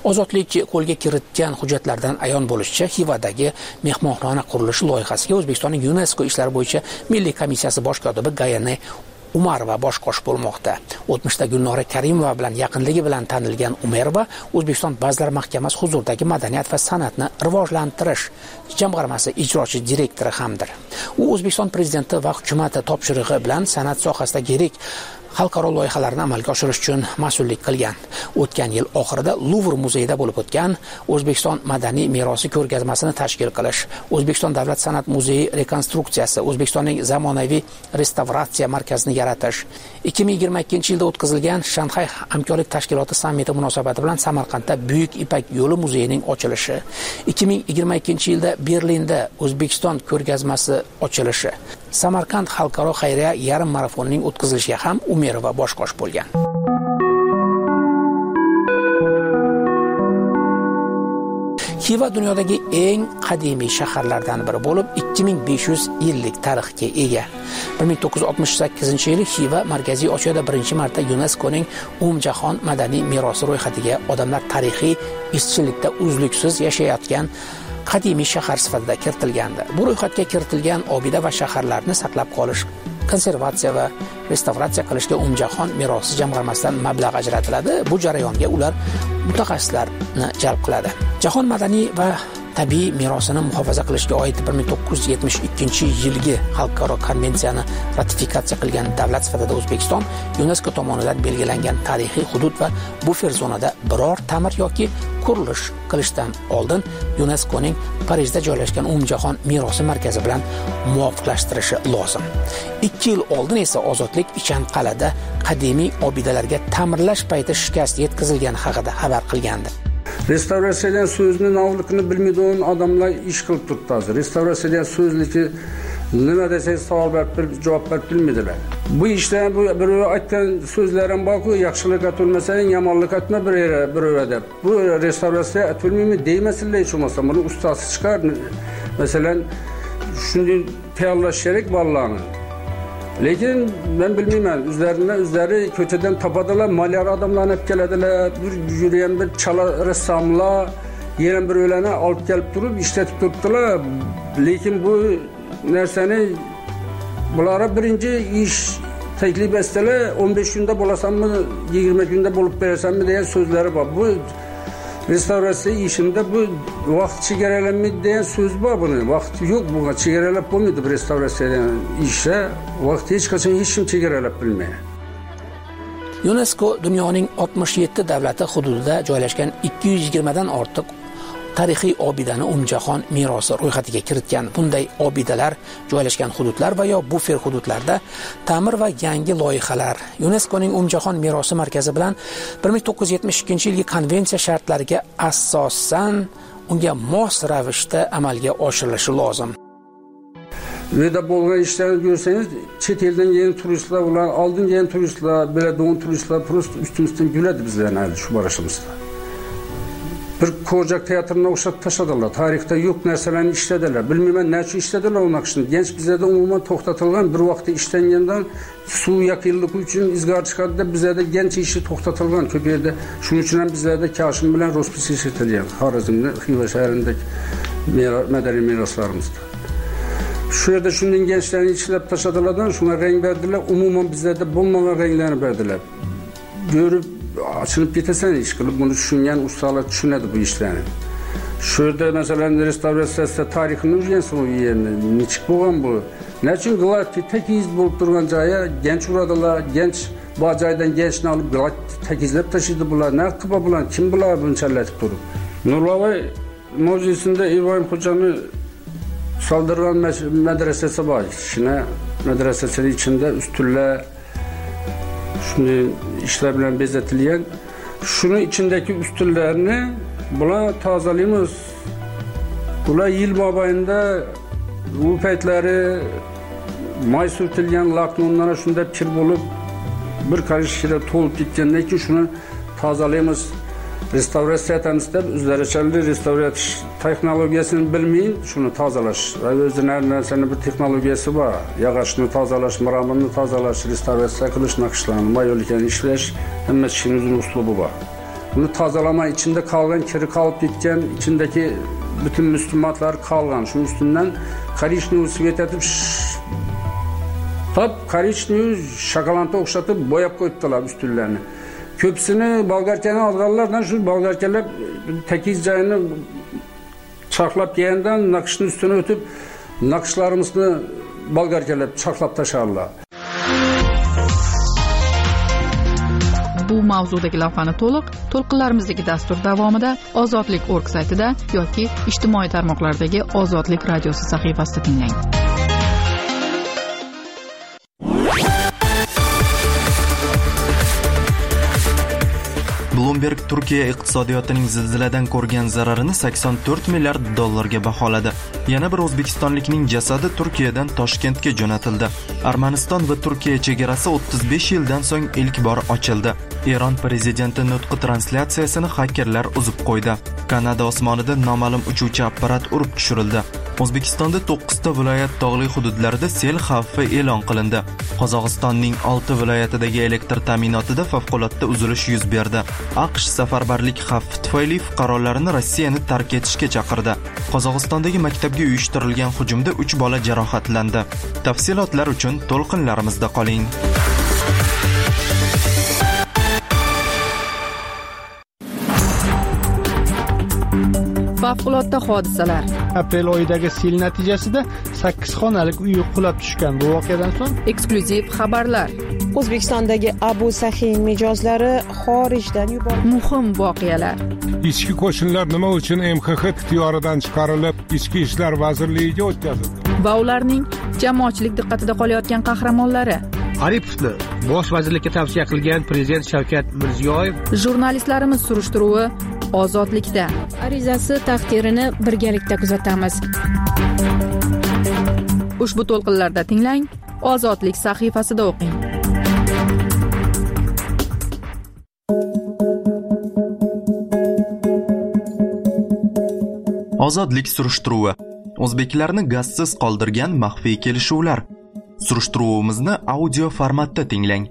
Speaker 9: Ozodlik qo'lga kiritgan hujjatlardan ayon bo'lishicha, Xivadagi mehmonxona qurilishi loyihasiga O'zbekistonning UNESCO ishlari bo'yicha Milliy komissiyasi bosh kotibi Gayane Umarova bosh qosh bo'lmoqda. O'tmishda Gulnora Karimova bilan yaqinligi bilan tanilgan Umarova O'zbekiston Vazirlar Mahkamasi huzuridagi madaniyat va san'atni rivojlantirish jamg'armasi ijrochi direktori hamdir. U O'zbekiston prezidenti va hukumati topshirig'i bilan san'at sohasidagi yirik xalqaro loyihalarni amalga oshirish uchun mas'ullik qilgan. O'tgan yil oxirida Luvr muzeyida bo'lib o'tgan O'zbekiston madaniy merosi ko'rgazmasini tashkil qilish, O'zbekiston davlat san'at muzeyi rekonstruksiyasi, O'zbekistonning zamonaviy restavratsiya markazini yaratish, 2022-yilda o'tkazilgan Shanxay hamkorlik tashkiloti sammiti munosabati bilan Samarqandda Buyuk Ipak yo'li muzeyining ochilishi, 2022-yilda Berlinda O'zbekiston ko'rgazmasi ochilishi, Samarqand xalqaro xayriya yarim marafonining o'tkazilishiga ham Umarova bosh qosh bo'lgan. Xiva dunyodagi eng qadimiy shaharlardan biri bo'lib, 2500 yillik tarixga ega. 1968-yili Xiva Markaziy Osiyoda birinchi marta UNESCOning umumjahon madaniy merosi ro'yxatiga odamlar tarixiy izchillikda uzluksiz yashayotgan qadimiy shahar sifatida kiritilgandi. Bu ro'yxatga kiritilgan obida va shaharlarni saqlab qolish, konservatsiya va restavratsiya qilishga umumjahon merosi jamg'armasidan mablag' ajratiladi. Bu jarayonga ular mutaxassislarni jalb qiladi. Jahon madaniy va tabiiy merosini muhofaza qilishga oid 1972-yilgi xalqaro konvensiyani ratifikatsiya qilgan davlat sifatida O'zbekiston UNESCO tomonidan belgilangan tarixiy hudud va bufer zonada biror ta'mir yoki qurilish qilishdan oldin UNESCOning Parijda joylashgan umumjahon merosi markazi bilan muvofiqlashtirishi lozim. 2 yil oldin esa Ozodlik Ichanqal'ada qadimiy obidalarga ta'mirlash payti shikast yetkazilgani haqida xabar qilgandi.
Speaker 14: Restavratsiyadan so'zni navligini bilmaydigan odamlar ish qilib turibdi. Restavratsiyadan so'zniki nima desangiz savol berib javob berib bilmaydilar. Bu ishlar bu bir aytgan so'zlarim bor-ku, yaxshilik aytolmasang, yomonlik aytma bir deb. Bu restavratsiya aytolmaymi deymasinlar hech bo'lmasa. Buni ustasi chiqar. Masalan, shunday tayyorlash kerak bolalarni. Lekin ben bilmeyman, üzeri kötüden tapadilar, malyar adamlarını hep gelediler, bir yürüyen bir çala ressamlar, yenen bir öylene alıp gelip durup işletip tuttular. Lekin bu nerseni, bunlara birinci iş teklif etseler, 15 günde bulasam mı, 20 günde bulup versem mi diye sözleri var. Bu restavratsiya işinde bu vaqt chegaralanmaydi degan so'z bor buni. Vaqt yo'q bunga, chegaralab bo'lmaydi bu restavratsiyadan ishga. Vaqt hech qachon hech kim chegaralab bilmaydi.
Speaker 9: UNESCO dunyoning 67 davlati hududida joylashgan 220 dan ortiq tarixiy obidani umumjahon merosi ro'yxatiga kiritgan. Bunday obidalar joylashgan hududlar va yo bufer hududlarda ta'mir va yangi loyihalar UNESCOning umumjahon merosi markazi bilan 1972-yilgi konvensiya shartlariga asosan unga mos ravishda amalga oshirilishi lozim.
Speaker 14: Ve de bo'lgan ishlarni görsangiz, chet eldan kelgan turistlar, ular oldin kelgan turistlar, biladigan turistlar prosta ustimizdan güladi bizlarni shu borishimizda. Bir ko'rjak teatrına o'xshatib tashladılar. Tarixda yo'q narsalarni ishladilar. Bilmayman nechun ishladilar uning ishini. Genç bizlarda umuman to'xtatilgan, bir vaqtda ishlangandan suv yakınlık uchun izgar chiqadi deb bizlarda genç ishi to'xtatilgan ko'p yerda. Shuning uchun ham bizlarda Kashim bilan Rospis ishlatilgan. Xorazmda, Xiva shahrindagi madaniy meroslarimizda. Şu yerda shunday gençlarni ishlab tashladilardan shunga rang berdilar. Umuman bizlarda bo'lmagan ranglarni berdilar. Görüp açılıp gitesen iş kılıp bunu düşünen ustalar düşünedi bu işlerini. Şurada mesela restavrasyasında tarihini üzgensin o yerine. Niçik boğan bu? Ne için tek iz bulup durgan caya genç uğradılar. Genç bacaydan gençini alıp tek izlep taşıdı bunlar. Ne kıpa bulan? Kim bular bunu çelletip durup? Nurlavay Müzesi'nde İbrahim Hoca'nı saldırgan medresesi var. İçine medresesinin içinde üstülle şimdi işler bilen bezetilyen, şunun içindeki üstünlerini buna tazelimiz. Buna yıl mabayında bu peytleri may sürtülgen laknonlara şunda pir bulup bir karış şire tolup gitkenler ki şunu tazelimiz. Restavratsiya etmizde üzerçeli restavratsiya teknolojisini bilmeyin şunu tazalaş. Özünün senin bir teknolojisi var. Yağışını tazalaş, mıramını tazalaş, restavratsiya kılış nakışlarını, mayoliken işleş, hem işin uzun uslubu var. Bunu tozalamay içinde qolgan kiri qolib ketgan, ichindagi bütün müslümanlar qolgan. Shu ustidan korичневый svet etib korичневый shokoladga o'xshatib bo'yab qo'yibdilar ustunlarni. Ko'psini bolgarkani olganlardan shu bolgarkalar tekiz joyini chaqlab kelgandan naqshning ustiga o'tib naqshlarimizni bolgarkalar chaqlab tasharlar.
Speaker 7: Bu mavzudagi lavhani to'lqinlarimizdagi dastur davomida Ozodlik.org saytida yoki ijtimoiy tarmoqlardagi Ozodlik radiosi sahifasida tinglang.
Speaker 1: Bloomberg Turkiya iqtisodiyotining zilziladan ko'rgan zararini 84 milliard dollarga baholadi. Yana bir o'zbekistonlikning jasadi Turkiyadan Toshkentga jo'natildi. Armaniston va Turkiya chegarasi 35 yildan so'ng ilk bor ochildi. Eron prezidenti nutqi translyatsiyasini xakerlar uzib qo'ydi. Kanada osmonida noma'lum uchuvchi apparat urib tushirildi. O'zbekistonda 9 ta viloyat tog'li hududlarida sel xavfi e'lon qilindi. Qozog'istonning 6 viloyatidagi elektr ta'minotida favqulodda uzilish yuz berdi. AQSh safarbarlik xavfi tufayli fuqarolarini Rossiyani tark etishga chaqirdi. Qozog'istondagi maktabga uyushtirilgan hujumda 3 bola jarohatlandi. Tafsilotlar uchun to'lqinlarimizda qoling.
Speaker 7: Favqulodda hodisalar.
Speaker 2: Aprel oyidagi sel natijasida 8 xonalik uy qulab tushgan. Bu voqeadan so'ng
Speaker 7: eksklyuziv xabarlar.
Speaker 8: O'zbekistondagi Abu Sahin mijozlari xorijdan yuborildi.
Speaker 7: Muhim voqealar.
Speaker 15: Ichki qo'shinlar nima uchun MXX ixtiyoridan chiqarilib, Ichki ishlar vazirligiga o'tkazildi?
Speaker 7: Va ularning jamoatchilik diqqatida qolayotgan qahramonlari.
Speaker 12: Aripovni bosh vazirlikka tavsiya qilgan prezident Shavkat Mirziyoyev.
Speaker 7: Jurnalistlarimiz surishtiruvi Ozodlikda.
Speaker 16: Arizasi taqdirini birgalikda kuzatamiz.
Speaker 7: Ushbu to'lqinlarda tinglang, Ozodlik sahifasida o'qing.
Speaker 1: Ozodlik surishtiruvi. O'zbeklarni gazsiz qoldirgan maxfiy kelishuvlar. Surishtiruvimizni audio formatda tinglang.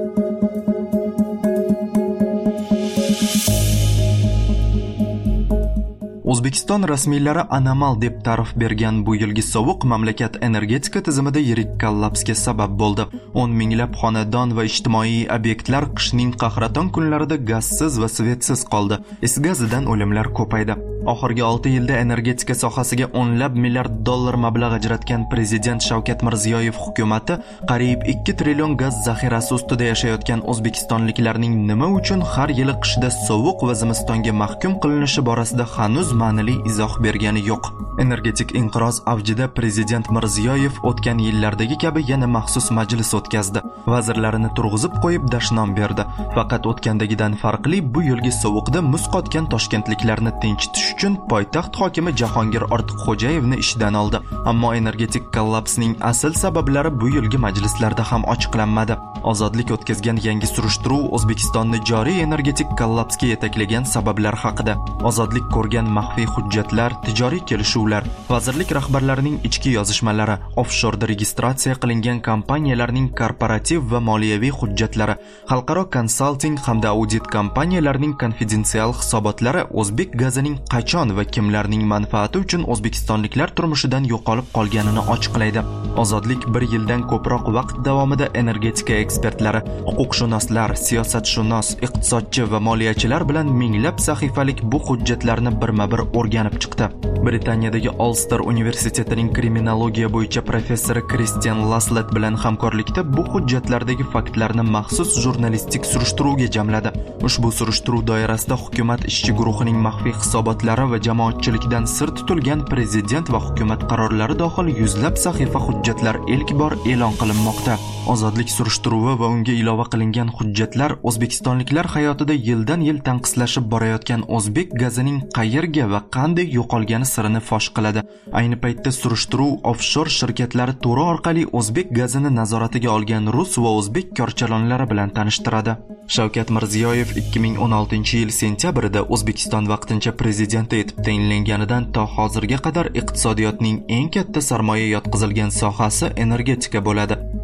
Speaker 1: O'zbekiston rasmiylari anomal deb ta'rif bergan bu yilgi sovuq mamlakat energetika tizimida yirik kollapsga sabab bo'ldi. 10 minglab xonadon va ijtimoiy obyektlar qishning qahraton kunlarida gazsiz va svetsiz qoldi. Is gazidan o'limlar ko'paydi. Oxirgi 6 yilda energetika sohasiga o'nlab milliard dollar mablag' ajratgan prezident Shavkat Mirziyoyev hukumatı qariyb 2 trillion gaz zaxirasi ustida yashayotgan o'zbekistonliklarning nima uchun har yili qishda sovuq va zimistonga mahkum qilinishi borasida hanuz ma'nili izoh bergani yo'q. Energetik inqiroz avjida prezident Mirziyoyev o'tgan yillardagi kabi yana maxsus majlis o'tkazdi. Vazirlarini turg'izib qo'yib dashnom berdi. Faqat o'tgandagidan farqli bu yilgi sovuqda muz qotgan toshkentliklarni tinchitish uchun poytaxt hokimi Jahongir Ortiqxo'jayevni ishdan oldi. Ammo energetik kollapsning asl sabablari bu yilgi majlislarda ham ochiqlanmadi. Ozodlik o'tkazgan yangi surishtiruv O'zbekistonni joriy energetik kollapsga yetaklagan sabablar haqida. Ozodlik ko'rgan maxfiy hujjatlar, tijoriy kelishuvlar, vazirlik rahbarlarining ichki yozishmalari, offshorda registratsiya qilingan kompaniyalarning korporativ va moliyaviy hujjatlari, xalqaro konsalting hamda audit kompaniyalarining konfidensial hisobotlari o'zbek gazining qachon va kimlarning manfaati uchun o'zbekistonliklar turmushidan yo'qolib qolganini ochiqlaydi. Ozodlik 1 yildan ko'proq vaqt davomida energetika ekspertlari, huquqshunoslar, siyosatshunos, iqtisodchi va moliyachilar bilan minglab sahifalik bu hujjatlarni birma-bir o'rganib chiqdi. Britaniyadagi Ulster universitetining kriminologiya bo'yicha professori Christian Laslet bilan hamkorlikda bu hujjatlardagi faktlarni maxsus jurnalistik surishtiruvga jamladi. Ushbu surishtiruv doirasida hukumat ishchi guruhining maxfiy hisobotlari va jamoatchilikdan sir tutilgan prezident va hukumat qarorlari dohil yuzlab sahifa hujjatlar ilk bor e'lon qilinmoqda. Ozodlik surishtiruvi va unga ilova qilingan hujjatlar o'zbekistonliklar hayotida yildan yil tanqislashib borayotgan o'zbek gazining qayerga va qanday yo'qolgani sirini fosh qiladi. Ayni paytda surishtiruv offshor shirkatlari to'ri orqali o'zbek gazini nazoratiga olgan rus va o'zbek korchalonlari bilan tanishtiradi. Shavkat Mirziyoyev 2016-yil sentyabrida O'zbekiston vaqtincha prezidenti etib tayinlanganidan to hozirga qadar iqtisodiyotning eng katta sarmoya yotqizilgan sohasi energetika bo'ladi.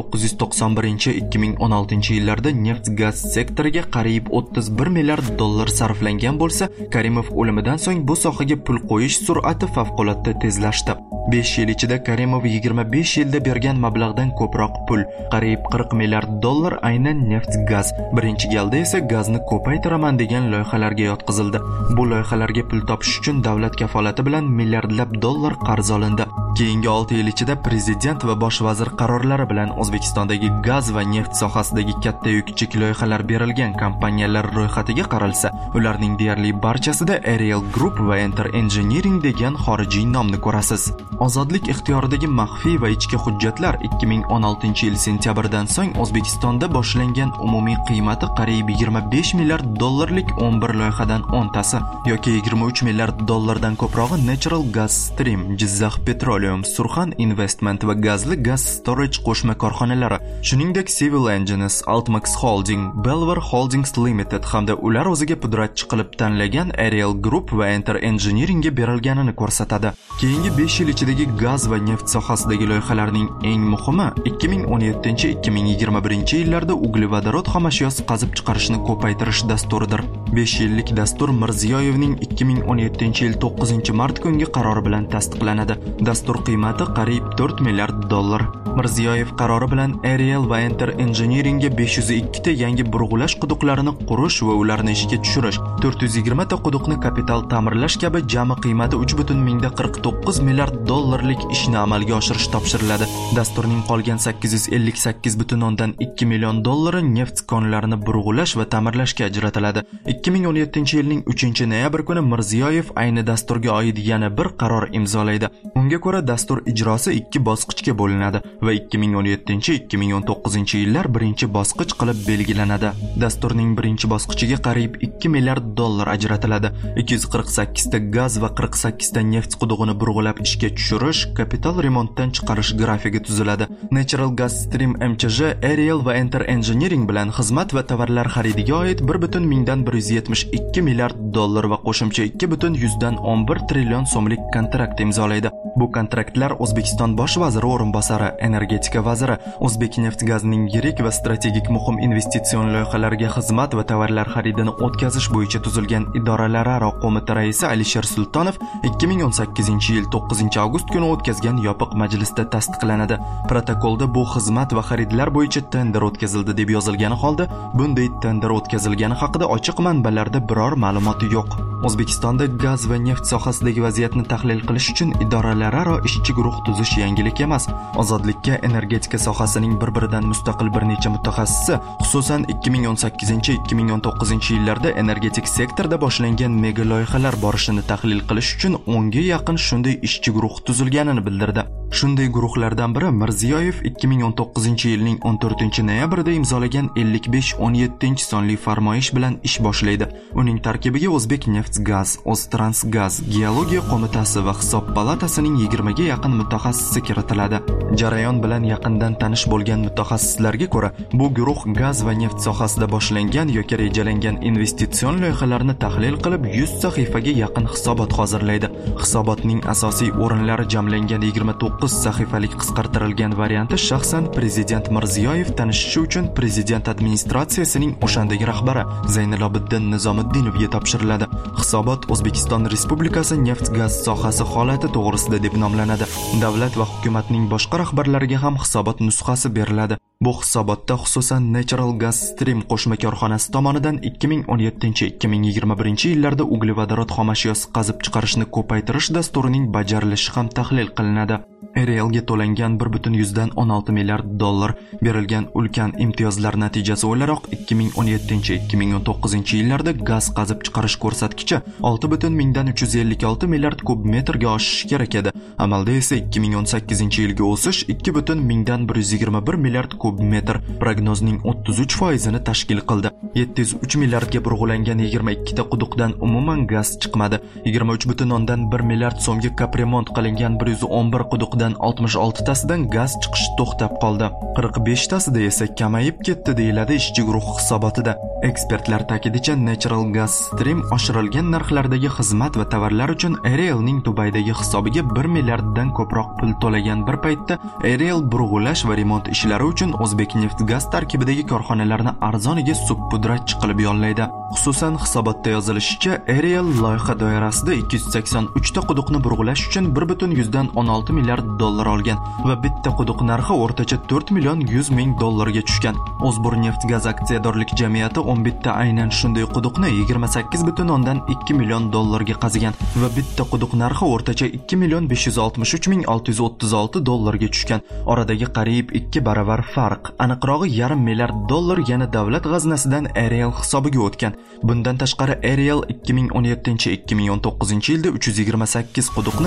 Speaker 1: 1991-2016 yillarda neft-gaz sektoriga qariyb 31 milliard dollar sarflangan bo'lsa, Karimov o'limidan so'ng bu sohaga pul qo'yish sur'ati favqulodda tezlashdi. 5 yil ichida Karimov 25 yilda bergan mablag'dan ko'proq pul, qariyb 40 milliard dollar aynan neft-gaz, birinchi galda esa gazni ko'paytiraman degan loyihalarga yotqizildi. Bu loyihalarga pul topish uchun davlat kafolati bilan milliardlab dollar qarz olindi. Keyingi 6 yil ichida prezident va bosh vazir qarorlari bilan O'zbekistondagi gaz va neft sohasidagi katta yukchik loyihalar berilgan kompaniyalar ro'yxatiga qaralsa, ularning deyarli barchasida Ariel Group va Enter Engineering degan xorijiy nomni ko'rasiz. Ozodlik ixtiyoridagi maxfiy va ichki hujjatlar 2016-yil sentyabrdan so'ng O'zbekistonda boshlangan umumiy qiymati qariyb 25 milliard dollarlik 11 loyihadan 10 tasi yoki 23 milliard dollardan ko'prog'i Natural Gas Stream, Jizzax Petroleum, Surxon Investment va gazli gaz storage qo'shma korxonalari, shuningdek Civil Engines, Altmax Holding, Belvar Holdings Limited hamda ular o'ziga pudratchi qilib tanlagan Ariel Group va Enter Engineeringga berilganini ko'rsatadi. Keyingi 5 yil ichidagi gaz va neft sohasidagi loyihalarning eng muhimi 2017-2021 yillarda uglevodorod xomashyosi qazib chiqarishni ko'paytirish dasturidir. 5 yillik dastur Mirziyoyevning 2017-yil 9-mart kungi qarori bilan tasdiqlanadi. Dastur qiymati qariyb 4 milliard dollar. Mirziyoyev qarori bilan Ariel va Enter Engineeringga 502 ta yangi burg'ulash quduqlarini qurish va ularni ishga tushirish, 420 ta quduqni kapital ta'mirlash kabi jami qiymati 3,49 milliard dollarlik ishni amalga oshirish topshiriladi. Dasturning qolgan 858,2 million dollari neft konlarini burg'ulash va ta'mirlashga ajratiladi. 2017-yilning 3-noyabr kuni Mirziyoyev ayni dasturga oid yana bir qaror imzolaydi. Unga ko'ra dastur ijrosi 2 bosqichga bo'linadi va 2017-2019 yillar birinchi bosqich qilib belgilanadi. Dasturning birinchi bosqichiga qariyb 2 milliard dollar ajratiladi. 248 ta gaz va 48 ta neft qudug'ini burg'ulab ishga tushirish, kapital remontdan chiqarish grafigi tuziladi. Natural Gas Stream MCJ, Ariel va Enter Engineering bilan xizmat va tovarlar xaridiga oid 1,172 milliard dollar va qo'shimcha 2,11 trillion so'mlik kontrakt imzolaydi. Bu kontraktlar O'zbekiston bosh vaziri o'rinbosari, energetika vaziri, O'zbekneftgazning yirik va strategik muhim investitsion loyihalarga xizmat va tovarlar xaridini o'tkazish bo'yicha tuzilgan idoralararo qo'mita raisi Alisher Sultonov 2018-yil 9-avgust kuni o'tkazgan yopiq majlisda tasdiqlanadi. Protokolda bu xizmat va xaridlar bo'yicha tender o'tkazildi deb yozilgani holda, bunday tender o'tkazilgani haqida ochiq manbalarda biror ma'lumot yo'q. O'zbekistonda gaz va neft sohasidagi vaziyatni tahlil qilish uchun idoralararo ishchi guruh tuzish yangilik emas. Ozodlikka energetika sohasining bir-biridan mustaqil bir necha mutaxassisi, xususan 2018-2019 yillarda energetik sektorda boshlangan mega loyihalar borishini tahlil qilish uchun 10 ga yaqin shunday ishchi guruh tuzilganini bildirdi. Shunday guruhlardan biri Mirziyoyev 2019-yilning 14-noyabrida imzolagan 55-17 sonli farmoyish bilan ish boshlaydi. Uning tarkibiga O'zbekneftgaz, O'ztransgaz, Geologiya qo'mitasi va Hisob palatasining 20 ga yaqin mutaxassisi kiritiladi. Jarayon bilan yaqindan tanish bo'lgan mutaxassislarga ko'ra, bu guruh gaz va neft sohasida boshlangan yoki rejalangan investitsion loyihalarni tahlil qilib 100 sahifaga yaqin hisobot hozirlaydi. Hisobotning asosiy o'rinlari jamlangan 29 sahifalik qisqartirilgan varianti shaxsan prezident Mirziyoyev tanishishi uchun prezident administratsiyasining o'shandagi rahbari Zaynalobiddin Nizomiddinovga topshiriladi. Hisobot O'zbekiston Respublikasi neft-gaz sohasi holati to'g'risida deb nomlanadi. Davlat va hukumatning boshqa rahbarlariga ham hisobot nusxasi beriladi. Bu hisobotda xususan Natural Gas Stream qo'shma korxonasi tomonidan 2017-2021 yillarda uglevodorod xomashyosi qazib chiqarishni ko'paytirish dasturining bajarilishi ham tahlil qilinadi. Arielga to'langan 1,16 milliard dollar berilgan ulkan imtiyozlar natijasi o'laroq 2017-2019 yillarda gaz qazib chiqarish ko'rsatkichi 6,356 milliard kub metrga oshishi kerak edi. Amalda esa 2018-yilga o'sish 2,121 milliard kub metr, prognozning 33% tashkil qildi. 703 milliardga burg'ulangan 22 ta quduqdan umuman gaz chiqmadi. 23,1 milliard so'mga kapremont qilingan 111 quduqdan Ulardan 66 tasidan gaz chiqishi to'xtab qoldi. 45 tasida esa kamayib ketdi deyiladi ishchi guruh hisobotida. Ekspertlar ta'kidincha Natural Gas Stream oshirilgan narxlardagi xizmat va tovarlar uchun Arielning Dubaydagi hisobiga 1 milliarddan ko'proq pul to'lagan bir paytda Ariel burg'ulash va remont ishlari uchun O'zbekneftgaz tarkibidagi korxonalarni arzoniga subpudratchi qilib yollaydi. Xususan hisobotda yozilishicha, Ariel loyiha doirasida 283 ta quduqni burg'ulash uchun 1,16 milliard dollar olgan va bitta quduq narxi o'rtacha 4 million 100 ming dollarga tushgan. O'zburnneftgaz aksiyadorlik jamiyati 11 ta aynan shunday quduqni 28,2 million dollarga qazigan va bitta quduq narxi o'rtacha 2 million 563 ming 636 dollarga tushgan. Oradagi qariyb 2 baravar farq, aniqrog'i yarim milliard dollar yana davlat g'aznasidan Ariel hisobiga o'tgan. Bundan tashqari Ariel 2017-2019 yilda 328 quduqni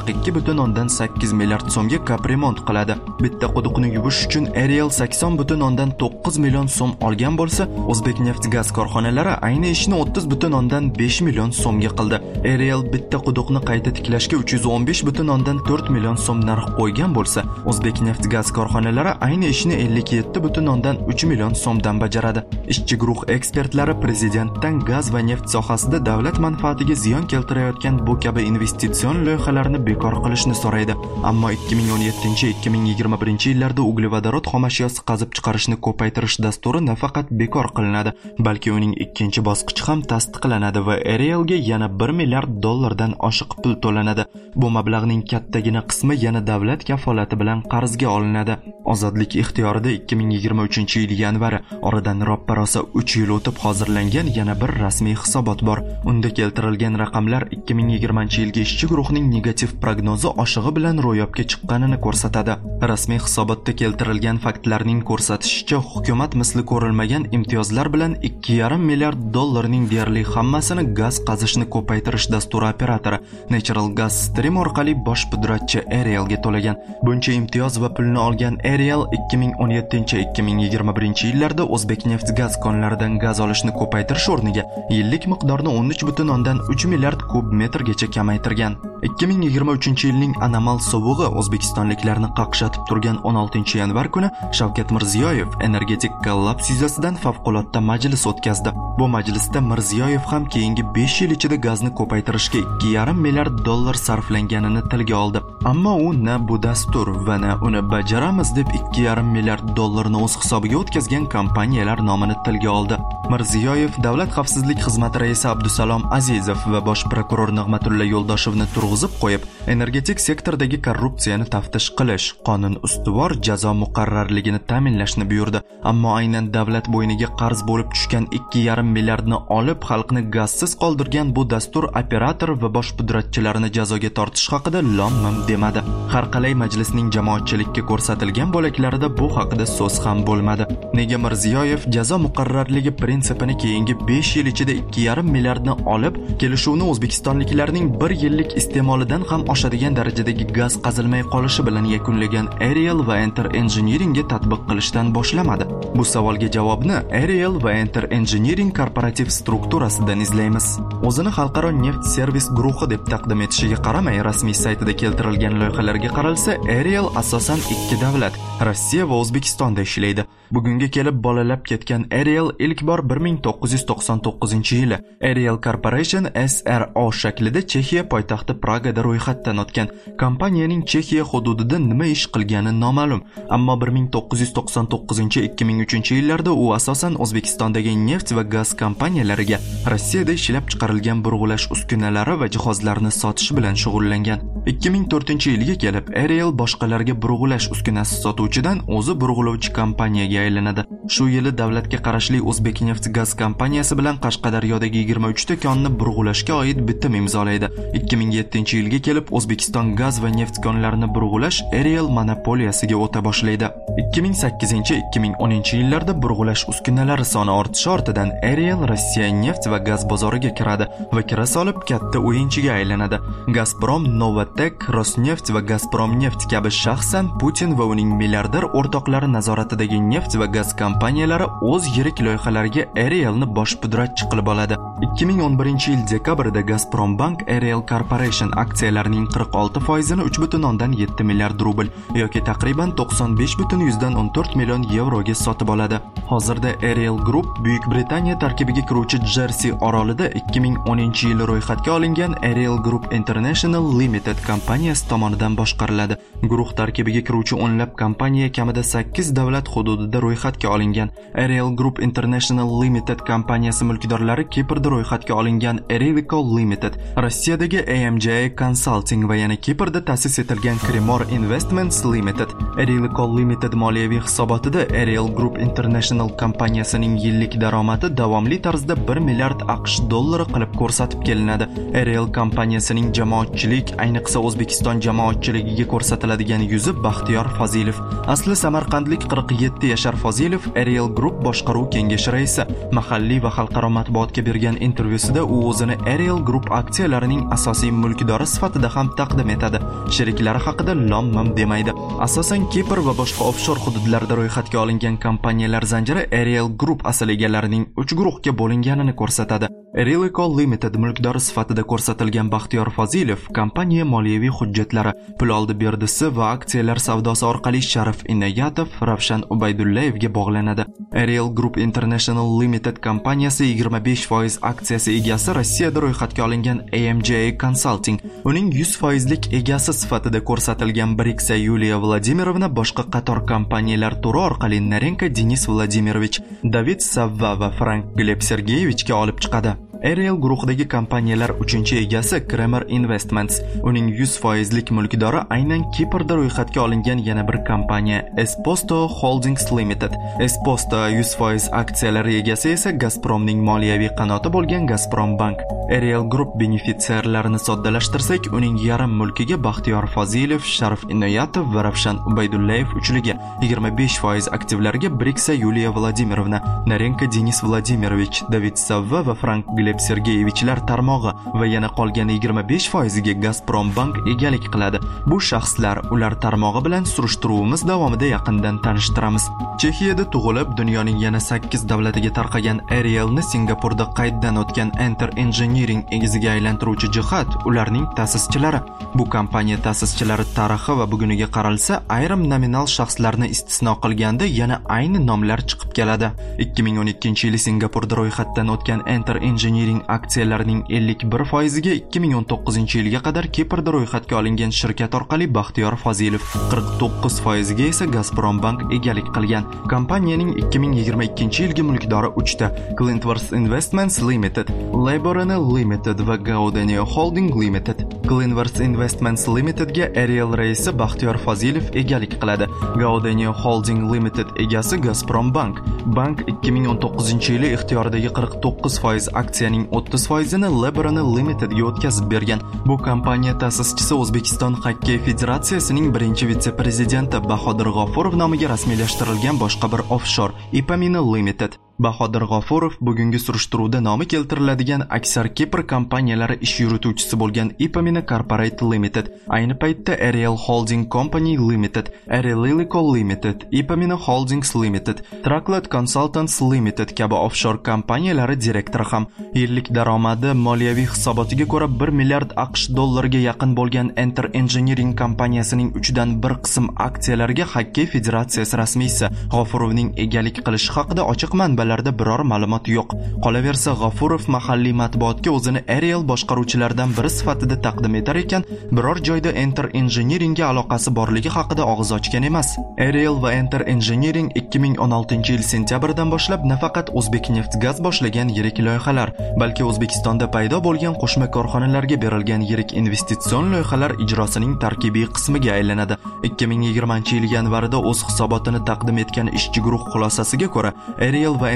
Speaker 1: 142,8 milliard so'mga kapremont qiladi. Bitta quduqni yuvish uchun Ariel 80,9 million so'm olgan bo'lsa, O'zbekneftgaz korxonalari ayni ishni 30,5 million so'mga qildi. Ariel bitta quduqni qayta tiklashga 315,4 million so'm narx qo'ygan bo'lsa, O'zbekneftgaz korxonalari ayni ishni 57,3 million so'mdan bajaradi. Ishchi guruh ekspertlari prezidentdan gaz va neft sohasida davlat manfaatiga ziyon keltirayotgan bu kabi investitsion loyihalarni bekor qilishni so'raydi. Ammo 2017-2021 yillarda uglevodorod xomashyosi qazib chiqarishni ko'paytirish dasturi nafaqat bekor qilinadi, balki uning ikkinchi bosqichi ham tasdiqlanadi va Arielga yana 1 milliard dollardan oshiq pul to'lanadi. Bu mablag'ning kattagina qismi yana davlat kafolati bilan qarzga olinadi. Ozodlik ixtiyorida 2023-yil yanvar, oradan roppa-rosa 3 yil o'tib hozirlangan yana bir rasmiy hisobot bor. Unda keltirilgan raqamlar 2020-yilga ishchi guruhning negativ prognozi oshig'i bilan ro'yobga chiqqanini ko'rsatadi. Rasmiy hisobotda keltirilgan faktlarning ko'rsatishicha, hukumat misli ko'rilmagan imtiyozlar bilan 2,5 milliard dollarning deyarli hammasini gaz qazishni ko'paytirish dasturi operatori Natural Gas Stream orqali bosh pudratchi Arielga to'lagan. Buncha imtiyoz va pulni olgan Ariel 2017-2021 yillarda O'zbekneftgaz konlaridan gaz olishni ko'paytirish o'rniga yillik miqdorni 13,3 milliard kub metrgacha kamaytirgan. 2023-yilning anomal sovug'i o'zbekistonliklarni qaqshatib turgan 16-yanvar kuni Shavkat Mirziyoyev energetik kollaps yuzasidan favqulodda majlis o'tkazdi. Bu majlisda Mirziyoyev ham keyingi 5 yil ichida gazni ko'paytirishga 2,5 milliard dollar sarflanganini tilga oldi. Ammo u na bu dastur va na uni bajaramiz deb 2,5 milliard dollarni o'z hisobiga o'tkazgan kompaniyalar nomini tilga oldi. Mirziyoyev Davlat xavfsizlik xizmati raisi Abdusalom Azizov va bosh prokuror Nig'matulla Yo'ldoshevni turg'izib qo'yib, energetik sektordagi korrupsiyani taftish qilish, qonun ustuvor jazo muqarrarligini ta'minlashni buyurdi. Ammo aynan davlat bo'yniga qarz bo'lib tushgan 2,5 milliardni olib xalqni gazsiz qoldirgan bu dastur operator va bosh pudratchilarini jazoga tortish haqida lom-mim demadi. Har qalay majlisning jamoatchilikka ko'rsatilgan bo'laklarida bu haqida so'z ham bo'lmadi. Nega Mirziyoyev jazo muqarrarligi prinsipini keyingi 5 yil ichida 2,5 milliardni olib, kelishuvni o'zbekistonliklarning 1 yillik iste'molidan ham oshadigan darajadagi gaz qazilmay qolishi bilan yakunlagan Ariel va Enter Engineeringga tatbiq qilishdan boshlamadi? Bu savolga javobni Ariel va Enter Engineering korporativ strukturasidan izlaymiz. O'zini xalqaro neft servis guruhi deb taqdim etishiga qaramay, rasmiy saytida keltirilgan loyihalarga qaralsa, Ariel asosan 2 davlat, Rossiya va O'zbekistonda ishlaydi. Bugunga kelib bolalab ketgan Ariel ilk bor 1999-yili Ariel Corporation SRO shaklida Chexiya poytaxti Pragada ro'yxatdan o'tgan. Kompaniyaning Chexiya hududida nima ish qilgani noma'lum, ammo 1999-2003 yillarda u asosan O'zbekistondagi neft va gaz kompaniyalariga Rossiyada ishlab chiqarilgan burg'ulash uskunalari va jihozlarini sotish bilan shug'ullangan. 2004-yilga kelib Ariel boshqalarga burg'ulash uskunasi sotuvchidan o'zi burg'ulovchi kompaniyaga aylanadi. Shu yili davlatga qarashli O'zbekneftgaz kompaniyasi bilan Qashqadaryodagi 23 ta konni burg'ulashga oid bitim imzolaydi. 2007-yilga kelib O'zbekiston gaz va neft konlarini burg'ulash Ariel monopoliyasiga o'ta boshlaydi. 2008-2010 yillarda burg'ulash uskunalari soni ortishi ortidan Ariel Rossiya neft va gaz bozoriga kiradi va kira solib katta o'yinchiga aylanadi. Gazprom, Novatek, Rosneft va Gazprom neft kabi shaxsan Putin va uning milliarder o'rtoqlari nazoratidagi neft neft va gaz kompaniyalari o'z yirik loyihalariga Aerialni bosh pudratchi qilib oladi. 2011-yil dekabrda Gazprombank Aerial Corporation aksiyalarining 46%ni 3.7 milliard rubl yoki taqriban 95.14 million yevroga sotib oladi. Hozirda Aerial Group Buyuk Britaniya tarkibiga kiruvchi Jersey orolida 2010-yil ro'yxatga olingan Aerial Group International Limited kompaniyasi tomonidan boshqariladi. Guruh tarkibiga kiruvchi o'nlab kompaniya kamida 8 davlat hududida ro'yxatga olingan. Aerial Group International Limited kompaniyasi mulkdorlari Kiprda ro'yxatga olingan Aerial Limited, Rossiyadagi AMJ Consulting va yana Kiprda ta'sis etilgan Cremor Investments Limited. Aerial Limited moliyaviy hisobotida Aerial Group International kompaniyasining yillik daromadi davomli tarzda 1 milliard AQSh dollari qilib ko'rsatib kelinadi. Aerial kompaniyasining jamoatchilik, ayniqsa O'zbekiston jamoatchiligiga ko'rsatiladigan yuzi Baxtiyor Fozilov. Asli samarqandlik 47 yashar Fozilov Aerial Group boshqaruv kengashi raisi. Mahalliy va xalqaro matbuotga bergan intervyusida u o'zini Aerial Group aksiyalarining asosiy mulkdori sifatida ham taqdim etadi. Sheriklari haqida lom-mim demaydi. Asosan Kipr va boshqa offshor hududlarda ro'yxatga olingan kompaniyalar zanjiri Aerial Group asl egalarining 3 guruhga bo'linganini ko'rsatadi. Aerial Limited mulkdori sifatida ko'rsatilgan Baxtiyor Fozilov kompaniya moliyaviy hujjatlari, pul oldi berdisi va aksiyalar savdosi orqali Sharif Inoyatov, Ravshan Ubaydullayevga bog'lanadi. Aerial Group International Limited kompaniyasi 25% aksiyasi egasi Rossiyada ro'yxatga olingan AMJ Consulting, uning 100%lik egasi sifatida ko'rsatilgan Briksa Yuliya Vladimirovna boshqa qator kompaniyalar turi orqali Narenko Denis Vladimirovich, David Savva va Frank Gleb Sergeyevichga olib chiqadi. Aerial guruhidagi kompaniyalar 3-egasi Cremor Investments, uning 100%lik mulkdori aynan Kiprda ro'yxatga olingan yana bir kompaniya Esposto Holdings Limited. Esposto 100% aksiyalari egasi esa Gazpromning moliyaviy qanoti bo'lgan Gazprombank. Aerial Group benefitsiyarlarini soddalashtirsak, uning yarim mulkiga Baxtiyor Fozilov, Sharif Inoyatov va Ravshan Ubaydullayev uchligiga, 25% aktivlariga Briksa Yuliya Vladimirovna, Narenko Denis Vladimirovich, David Savva va Frank Gleb Sergeyevichlar tarmog'i va yana qolgan 25%ga Gazprombank egalik qiladi. Bu shaxslar ular tarmog'i bilan surishtiruvimiz davomida yaqindan tanishtiramiz. Chexiyada tug'ilib, dunyoning yana 8 davlatiga tarqagan Aerialni Singapurda qayddan o'tgan Enter Engineering egiziga aylantiruvchi jihat ularning ta'sischilari. Bu kompaniya ta'sischilari tarixi va buguniga qaralsa, ayrim nominal shaxslarni istisno qilganda yana ayni nomlar chiqib keladi. 2012-yil Singapurda ro'yxatdan o'tgan Enter Engineering aksiyalarining 51%ga 2019-yilga qadar Kiprda ro'yxatga olingan shirkat orqali Baxtiyor Fozilov, 49%ga esa Gazprombank egalik qilgan. Kompaniyaning 2022-yilgi mulkdori 3 ta: Clintworth Investments Limited, Laborana Limited va Gaudenio Holding Limited. Clintworth Investments Limitedga Aerial raisi Baxtiyor Fozilov egalik qiladi. Gaudenio Holding Limited egasi Gazprombank. Bank 2019-yili ixtiyoridagi 49% aksiyaning 30%ni Laborana Limitedga o'tkazib bergan. Bu kompaniya ta'sischisi O'zbekiston Xokkey Federatsiyasining birinchi vitse-prezidenti Bahodir G'ofurov nomiga rasmiylashtirilgan boshqa bir offshore Ipamina Limited. Bahodir G'ofurov bugungi surishtiruvda nomi keltiriladigan aksar Kipr kompaniyalari ish yurituvchisi bo'lgan Ipamina Corporate Limited, ayni paytda Aerial Holding Company Limited, Aerial Limited, Ipamina Holdings Limited, Trackled Consultants Limited kabi offshore kompaniyalari direktori ham. Yillik daromadi moliyaviy hisobotiga ko'ra 1 milliard AQSh dollariga yaqin bo'lgan Enter Engineering kompaniyasining 3dan 1 qism aksiyalariga Xokkey Federatsiyasi rasmiysi G'ofurovning egalik qilishi haqida ochiq manbalarda biror ma'lumot yo'q. Qolaversa, G'ofurov mahalliy matbuotga o'zini Aerial boshqaruvchilaridan biri sifatida taqdim etar ekan, biror joyda Enter Engineeringga aloqasi borligi haqida og'iz ochgan emas. Aerial va Enter Engineering 2016-yil sentyabrdan boshlab nafaqat O'zbekneftgaz boshlagan yirik loyihalar, balki O'zbekistonda paydo bo'lgan qo'shma korxonalarga berilgan yirik investitsion loyihalar ijrosining tarkibiy qismiga aylanadi. 2020-yil yanvarida o'z hisobotini taqdim etgan ishchi guruh xulosasiga ko'ra, Aerial va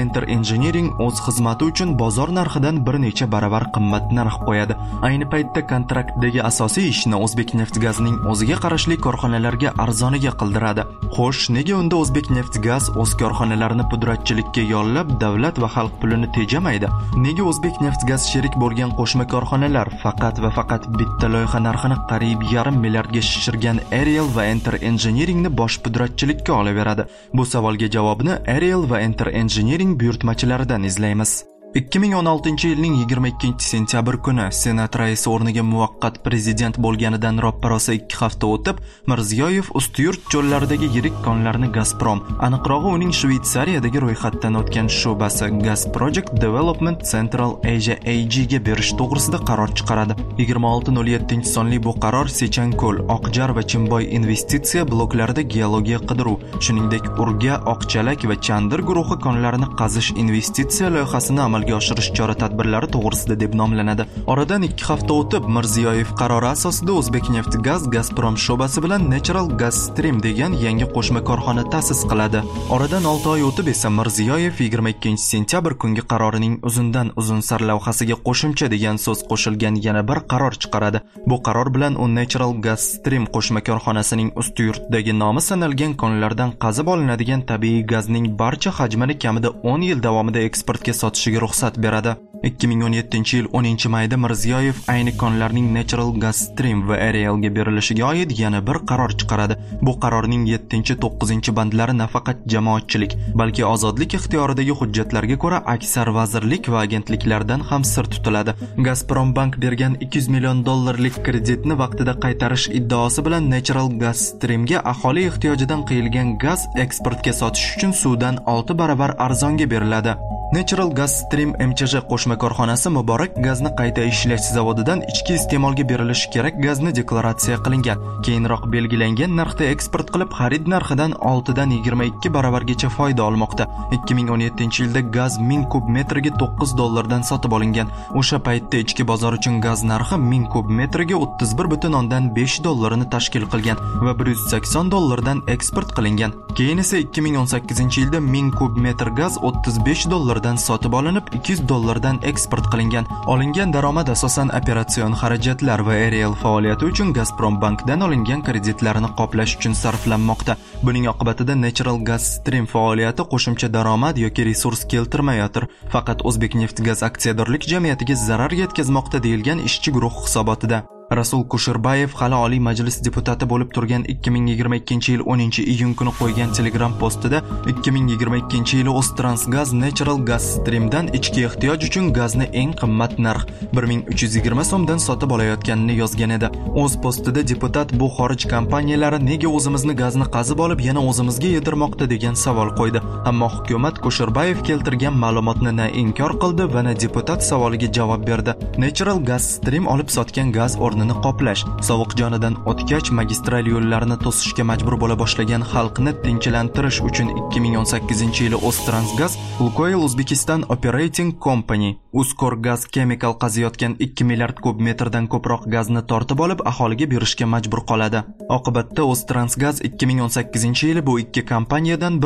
Speaker 1: Enter Engineering o'z xizmati uchun bozor narxidan bir necha baravar qimmat narx qo'yadi. Ayni paytda kontraktdagi asosiy ishni O'zbekneftgazning o'ziga qarashli korxonalarga arzoniga qildiradi. Xo'sh, nega unda O'zbekneftgaz o'z korxonalarini pudratchilikka yollab, davlat va xalq pulini tejamaydi? Nega O'zbekneftgaz sherik bo'lgan qo'shma korxonalar faqat va faqat bitta loyiha narxini qariyb yarim milliardga shishirgan Ariel va Enter Engineeringni bosh pudratchilikka olaveradi? Bu savolga javobni Ariel va Enter Engineering buyurtmachilaridan izlaymiz. 2016-yilning 22-sentyabr kuni Senat raisi o'rniga muvaqqat prezident bo'lganidan roppa-rosa 2 hafta o'tib, Mirziyoyev Ustiyurt cho'llaridagi yirik konlarni Gazprom, aniqrog'i uning Shveysariyadagi ro'yxatdan o'tgan sho'basi Gas Project Development Central Asia AG ga berish to'g'risida qaror chiqaradi. 2607 sonli bu qaror Sechanko'l, Oqjar va Chimboy investitsiya bloklarida geologiya qidiruv, shuningdek Urga, Oqchalak va Chandir guruhi konlarini qazish investitsiya loyihasini amalga oshirish chora-tadbirlari to'g'risida deb nomlanadi. Oradan 2 hafta o'tib, Mirziyoyev qarori asosida O'zbekneftgaz Gazprom sho'basi bilan Natural Gas Stream degan yangi qo'shma korxona ta'sis qiladi. Oradan 6 oy o'tib esa Mirziyoyev 22-sentyabr kungi qarorining uzundan uzun sarlavhasiga qo'shimcha degan so'z qo'shilgan yana bir qaror chiqaradi. Bu qaror bilan u Natural Gas Stream qo'shma korxonasining Ustiyurtdagi nomi sanalgan konlardan qazib olinadigan tabiiy gazning barcha hajmini kamida 10 yil davomida eksportga sotishiga ruxsat beradi. 2017-yil 10-mayda Mirziyoyev ayni konlarning Natural Gas Stream va Arielga berilishiga oid yana bir qaror chiqaradi. Bu qarorning 7-9 bandlari nafaqat jamoatchilik, balki ozodlik ixtiyoridagi hujjatlarga ko'ra aksar vazirlik va agentliklardan ham sir tutiladi. Gazprom Bank bergan $200 million kreditni vaqtida qaytarish iddaosi bilan Natural Gas Streamga aholi ehtiyojidan qiyilgan gaz eksportga sotish uchun suvdan 6 baravar arzonga beriladi. Natural Gas Stream MChJ qo'shma korxonasi Muborak gazni qayta ishlash zavodidan ichki iste'molga berilishi kerak gazni deklaratsiya qilingan, keyinroq belgilangan narxda eksport qilib, xarid narxidan 6 dan 22 baravargacha foyda olmoqda. 2017-yilda gaz 1000 kub metriga $9 sotib olingan. O'sha paytda ichki bozor uchun gaz narxi 1000 kub metriga $31.5 ni tashkil qilgan va $180 eksport qilingan. Keyin esa 2018-yilda 1000 kub metr gaz $35 sotib olinib, $200 eksport qilingan. Olingan daromad asosan operatsion xarajatlar va Ariel faoliyati uchun Gazprom bankdan olingan kreditlarni qoplash uchun sarflanmoqda. Buning oqibatida Natural Gas Stream faoliyati qo'shimcha daromad yoki resurs keltirmayotir. Faqat O'zbekneftgaz aksiyadorlik jamiyatiga zarar yetkazmoqda deyilgan ishchi guruh hisobotida. Rasul Kusherbayev hali Oliy Majlis deputati bo'lib turgan 2022-yil 10-iyun kuni qo'ygan Telegram postida 2022-yil O'ztransgaz Natural Gas Streamdan ichki ehtiyoj uchun gazni eng qimmat narx 1320 so'mdan sotib olayotganini yozgan edi. O'z postida deputat bu xorij kompaniyalari nega o'zimizni gazni qazib olib yana o'zimizga yedirmoqda degan savol qo'ydi. Ammo hukumat Kusherbayev keltirgan ma'lumotni na inkor qildi va na deputat savoliga javob berdi. Natural Gas Stream olib sotgan gaz o'rnini qoplash, sovuq jonidan o'tkach magistral yo'llarni to'sishga majbur bo'la boshlagan xalqni tinchlantirish uchun 2018-yili O'ztransgaz Lukoil Uzbekistan Operating Company Uskor Gaz Chemical qaziyotgan 2 milliard kub metrdan ko'proq gazni tortib olib aholiga berishga majbur qoladi. Oqibatda O'ztransgaz 2018-yili bu ikki kompaniyadan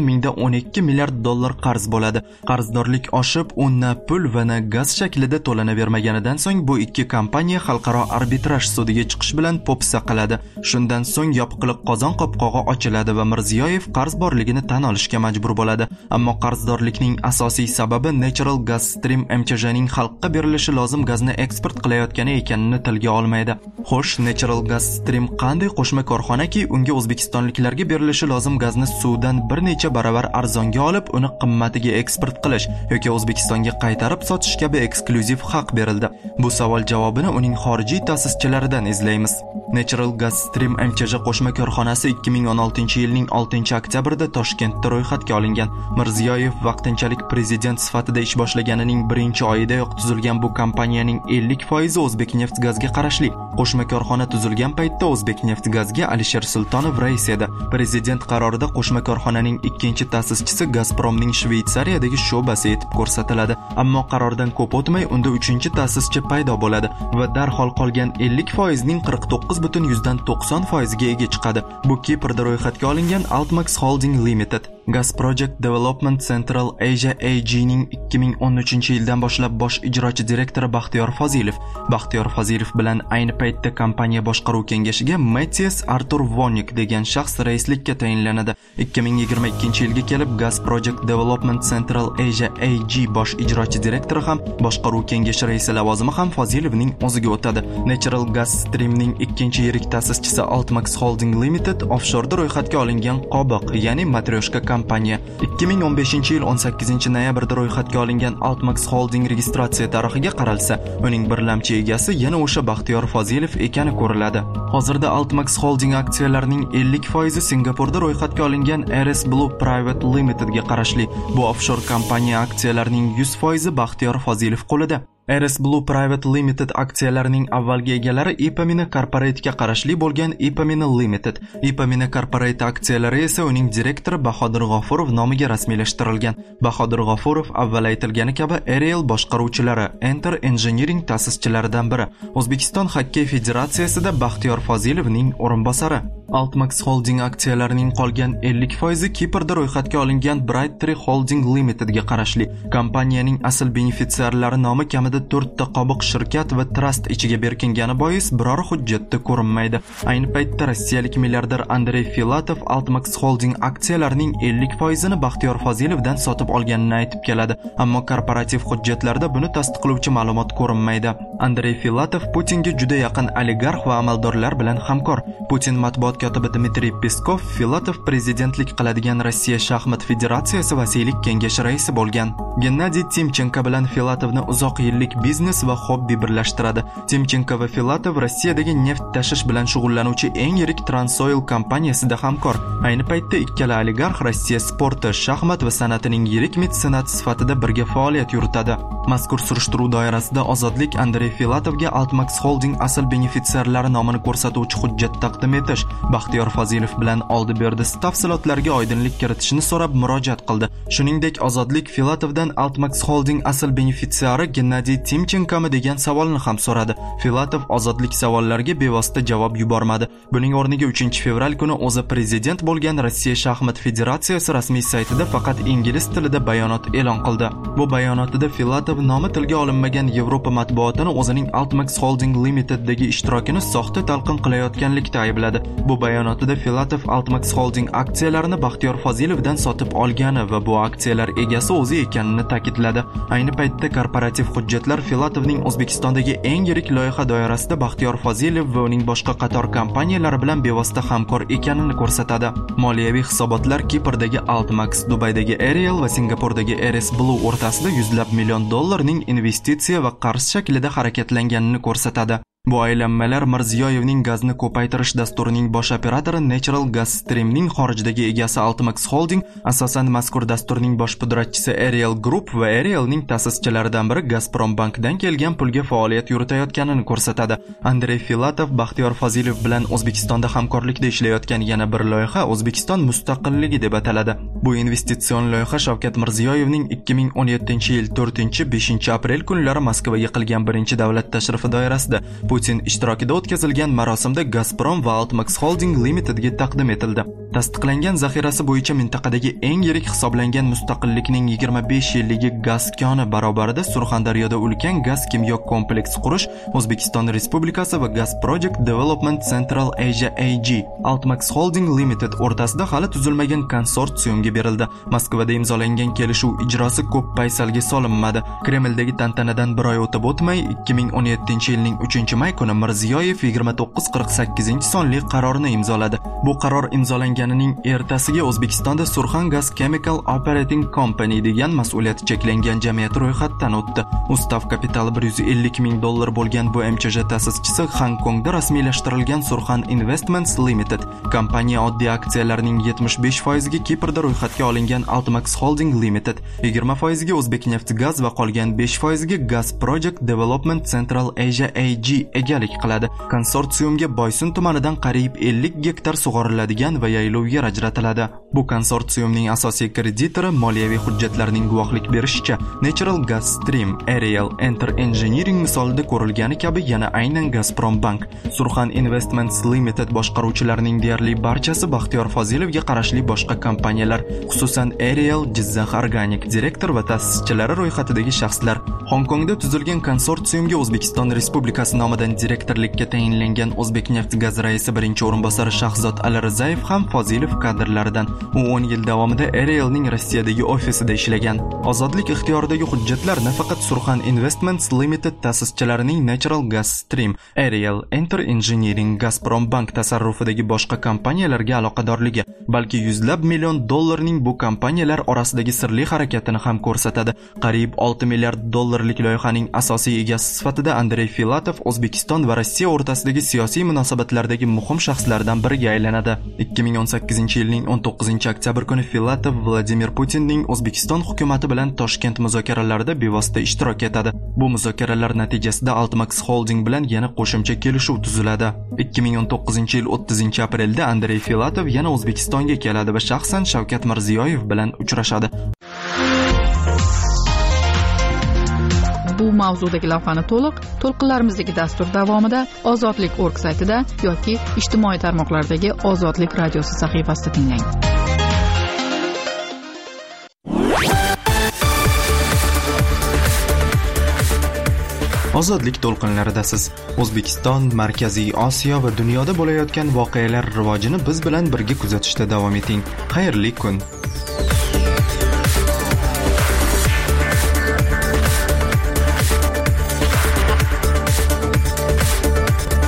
Speaker 1: 1.12 milliard dollar qarz bo'ladi. Qarzdorlik oshib, na pul va na gaz shaklida to'lanavermaganidan so'ng bu ikki kompaniya xalqaro arbitraj sudiga chiqish bilan popsa qiladi. Shundan so'ng yopiqliq qozon qopqog'i ochiladi va Mirziyoyev qarz borligini tan olishga majbur bo'ladi. Ammo qarzdorlikning asosiy sababi Natural Gas Stream MChJning xalqqa berilishi lozim gazni eksport qilayotgani ekanini tilga olmaydi. Xo'sh, Natural Gas Stream qanday qo'shma korxonaki unga o'zbekistonliklarga berilishi lozim gazni suvdan bir necha baravar arzonga olib, uni qimmatiga eksport qilish yoki O'zbekistonga qaytarib sotish kabi eksklyuziv haq berildi? Bu savol javobini uning xorijiy ta'sischilaridan izlaymiz. Natural Gas Stream MChJ qo'shma korxonasi 2016-yilning 6-oktyabrida Toshkentda ro'yxatga olingan. Mirziyoyev vaqtinchalik prezident sifatida ish boshlaganining 1-oyidayoq tuzilgan bu kompaniyaning 50% O'zbekneftgazga qarashli. Qo'shma korxona tuzilgan paytda O'zbekneftgazga Alisher Sultonov rais edi. Prezident qarorida qo'shma korxonaning ikkinchi ta'sischisi Gazpromning Shveysariyadagi sho'basi etib ko'rsatiladi. Ammo qarordan ko'p o'tmay unda 3-chi ta'sischi paydo bo'ladi va darhol qolgan 50%ning 49.90% ga ega chiqadi. Bu Kiprda ro'yxatga olingan Altmax Holding Limited. Gas Project Development Central Asia AG'ning 2013-yildan boshlab bosh ijrochi direktori Baxtiyor Fozilov bilan ayni paytda kompaniya boshqaruv kengashiga Matthias Artur Vonik degan shaxs raislikka tayinlanadi. 2022-yilga kelib Gas Project Development Central Asia AG bosh ijrochi direktori ham, boshqaruv kengashi raisi lavozimi ham Fozilovning o'ziga o'tadi. Natural Gas Streamning ikkinchi yirik ta'sischisi Altmax Holding Limited offshorda ro'yxatga olingan qobiq, ya'ni matryoshka kompaniya. 2015-yil 18-noyabrda ro'yxatga olingan Altmax Holding registratsiya tarixiga qaralsa, uning birlamchi egasi yana o'sha Baxtiyor Fozilov ekani ko'riladi. Hozirda Altmax Holding aksiyalarining 50% Singapurda ro'yxatga olingan RS Blue Private Limited ga qarashli. Bu offshore kompaniya aksiyalarining 100% Baxtiyor Fozilov qo'lida. RS Blue Private Limited aksiyalarining avvalgi egalari Ipamina Corporate'ga qarashli bo'lgan Ipamina Limited. Ipamina Corporate aksiyalari esa uning direktori Bahodir G'ofurov nomiga rasmiylashtirilgan. Bahodir G'ofurov avval aytilgani kabi Ariel boshqaruvchilari, Enter Engineering ta'sischilaridan biri. O'zbekiston Xokkey Federatsiyasida Baxtiyor Fozilovning o'rinbosari. Altmax Holding aksiyalarining qolgan 50% Kiprda ro'yxatga olingan Brightree Holding Limited ga qarashli. Kompaniyaning asl benefitsiarlari nomi kamida 4 ta qobiq shirkat va trust ichiga berkingani bois biror hujjatda ko'rinmaydi. Ayni paytda rossiyalik milliarder Andrey Filatov Altmax Holding aksiyalarining 50% ni Baxtiyor Fozilovdan sotib olganini aytib keladi, ammo korporativ hujjatlarda buni tasdiqlovchi ma'lumot ko'rinmaydi. Andrey Filatov Putinga juda yaqin oligarx va amaldorlar bilan hamkor. Putin matbuot kotibi Dmitriy Peskov Filatov prezidentlik qiladigan Rossiya shaxmat federatsiyasi vasiylik kengashi raisi bo'lgan. Gennadiy Timchenko bilan Filatovni uzoq yillik biznes va hobbi birlashtiradi. Timchenko va Filatov Rossiyadagi neft tashish bilan shug'ullanuvchi eng yirik Transoil kompaniyasida hamkor. Ayni paytda ikkala oligarx Rossiya sporti, shaxmat va san'atining yirik metsenati sifatida birga faoliyat yuritadi. Mazkur surishtiruv doirasida Ozodlik Andrey Filatovga Altmax Holding asl benefitsiarlari nomini ko'rsatuvchi hujjat taqdim etish, Baxtiyor Fozilov bilan oldi-berdi tafsilotlarga oydinlik kiritishni so'rab murojaat qildi. Shuningdek, Ozodlik Filatovdan Altmax Holding asl benefitsiari Gennadiy Timchenkomi degan savolni ham so'radi. Filatov Ozodlik savollariga bevosita javob yubormadi. Buning o'rniga 3-fevral kuni o'zi prezident bo'lgan Rossiya shaxmat federatsiyasi rasmiy saytida faqat ingliz tilida bayonot e'lon qildi. Bu bayonotida Filatov nomi tilga olinmagan Yevropa matbuotini o'zining Altmax Holding Limited'dagi ishtirokini soxta talqin qilayotganlikda aybladi. Bu bayonotida Filatov Altmax Holding aksiyalarini Baxtiyor Fozilovdan sotib olgani va bu aksiyalar egasi o'zi ekanini ta'kidladi. Ayni paytda korporativ hujjatlar Filatovning O'zbekistondagi eng yirik loyiha doirasida Baxtiyor Fozilov va uning boshqa qator kompaniyalari bilan bevosita hamkor ekanini ko'rsatadi. Moliyaviy hisobotlar Kiprdagi Altmax, Dubaydagi Ariel va Singapurdagi RS Blue o'rtasida $100 million investitsiya va qarz shaklida harakatlanganini ko'rsatadi. Bu aylanmalar Mirziyoyevning gazni ko'paytirish dasturining bosh operatori Natural Gas Streamning xorijdagi egasi Altmax Holding, asosan mazkur dasturning bosh pudratchisi Ariel Group va Arielning ta'sischilaridan biri Gazprom bankdan kelgan pulga faoliyat yuritayotganini ko'rsatadi. Andrey Filatov Baxtiyor Fozilov bilan O'zbekistonda hamkorlikda ishlayotgan yana bir loyiha O'zbekiston mustaqilligi deb ataladi. Bu investitsion loyiha Shavkat Mirziyoyevning 2017-yil 4-5 aprel kunlari Moskvaga qilgan birinchi davlat tashrifi doirasida Putin ishtirokida o'tkazilgan marosimda Gazprom va Altmax Holding Limited'ga taqdim etildi. Tasdiqlangan zaxirasi bo'yicha mintaqadagi eng yirik hisoblangan mustaqillikning 25 yilligi gaz koni barobarida Surxondaryoda ulkan gaz kimyo kompleksi qurish O'zbekiston Respublikasi va Gas Project Development Central Asia AG Altmax Holding Limited o'rtasida hali tuzilmagan konsorsiumga berildi. Moskvada imzolangan kelishuv ijrosi ko'p paysalga solinmadi. Kremldagi tantanadan bir oy o'tib o'tmay 2017-yilning 3-may kuni Mirziyoyev 2948 sonli qarorni imzoladi. Bu qaror imzolanganining ertasiga O'zbekistonda Surxon Gas Chemical Operating Company degan mas'uliyati cheklangan jamiyat ro'yxatdan o'tdi. Ustav kapitali $150 ming bo'lgan bu MChJ ta'sischisi Hongkongda rasmiylashtirilgan Surxon Investments Limited kompaniya oddiy aksiyalarining 75% ga Kiprda ro'yxatga olingan Altmax Holding Limited, 20% ga O'zbekneftgaz va qolgan 5% ga Gas Project Development Central Asia AG egalik qiladi. Konsorsiumga Boysun tumanidan qariyb 50 gektar sug'oriladigan va yaylov yer ajratiladi. Bu konsorsiumning asosiy kreditori moliyaviy hujjatlarning guvohlik berishicha, Natural Gas Stream, Ariel, Enter Engineering misolida ko'rilgani kabi yana aynan Gazprom Bank, Surxan Investments Limited boshqaruvchilarining deyarli barchasi Baxtiyor Fozilovga qarashli boshqa kompaniyalar, xususan Ariel, Jizzax Organic direktor va ta'sischilari ro'yxatidagi shaxslar. Hong Kongda tuzilgan konsorsiumga O'zbekiston Respublikasi nomidan direktorlikka tayinlangan O'zbekneft gaz raisi birinchi o'rinbosari Shahzod Alirizayev ham Fozilov kadrlaridan. U 10 yil davomida Arielning Rossiyadagi ofisida ishlagan. Ozodlik ixtiyoridagi hujjatlar nafaqat Surxan Investments Limited ta'sischilarining Natural Gas Stream, Ariel, Enter Engineering, Gazprom Bank tasarrufidagi boshqa kompaniyalarga aloqadorligi, balki yuzlab million dollarning bu kompaniyalar orasidagi sirli harakatini ham ko'rsatadi. Qariyb 6 milliard dollarlik loyihaning asosiy egasi sifatida Andrey Filatov O'zbekiston va Rossiya o'rtasidagi siyosiy munosabatlardagi muhim shaxslardan biriga aylanadi. 2018-yilning 19-oktyabr kuni Filatov Vladimir Putinning O'zbekiston hukumatı bilan Toshkent muzokaralarida bevosita ishtirok etadi. Bu muzokaralar natijasida Altmax Holding bilan yana qo'shimcha kelishuv tuziladi. 2019-yil 30-aprelda Andrey Filatov yana O'zbekistonga keladi va shaxsan Shavkat Mirziyoyev bilan uchrashadi.
Speaker 7: Bu mavzudagi lavhani to'lqinlarimizdagi dastur davomida Ozodlik.org saytida yoki ijtimoiy tarmoqlardagi Ozodlik radiosi sahifasida tinglang.
Speaker 1: Ozodlik to'lqinlaridasiz. O'zbekiston, Markaziy Osiyo va dunyoda bo'layotgan voqealar rivojini biz bilan birga kuzatishda davom eting. Xayrli kun.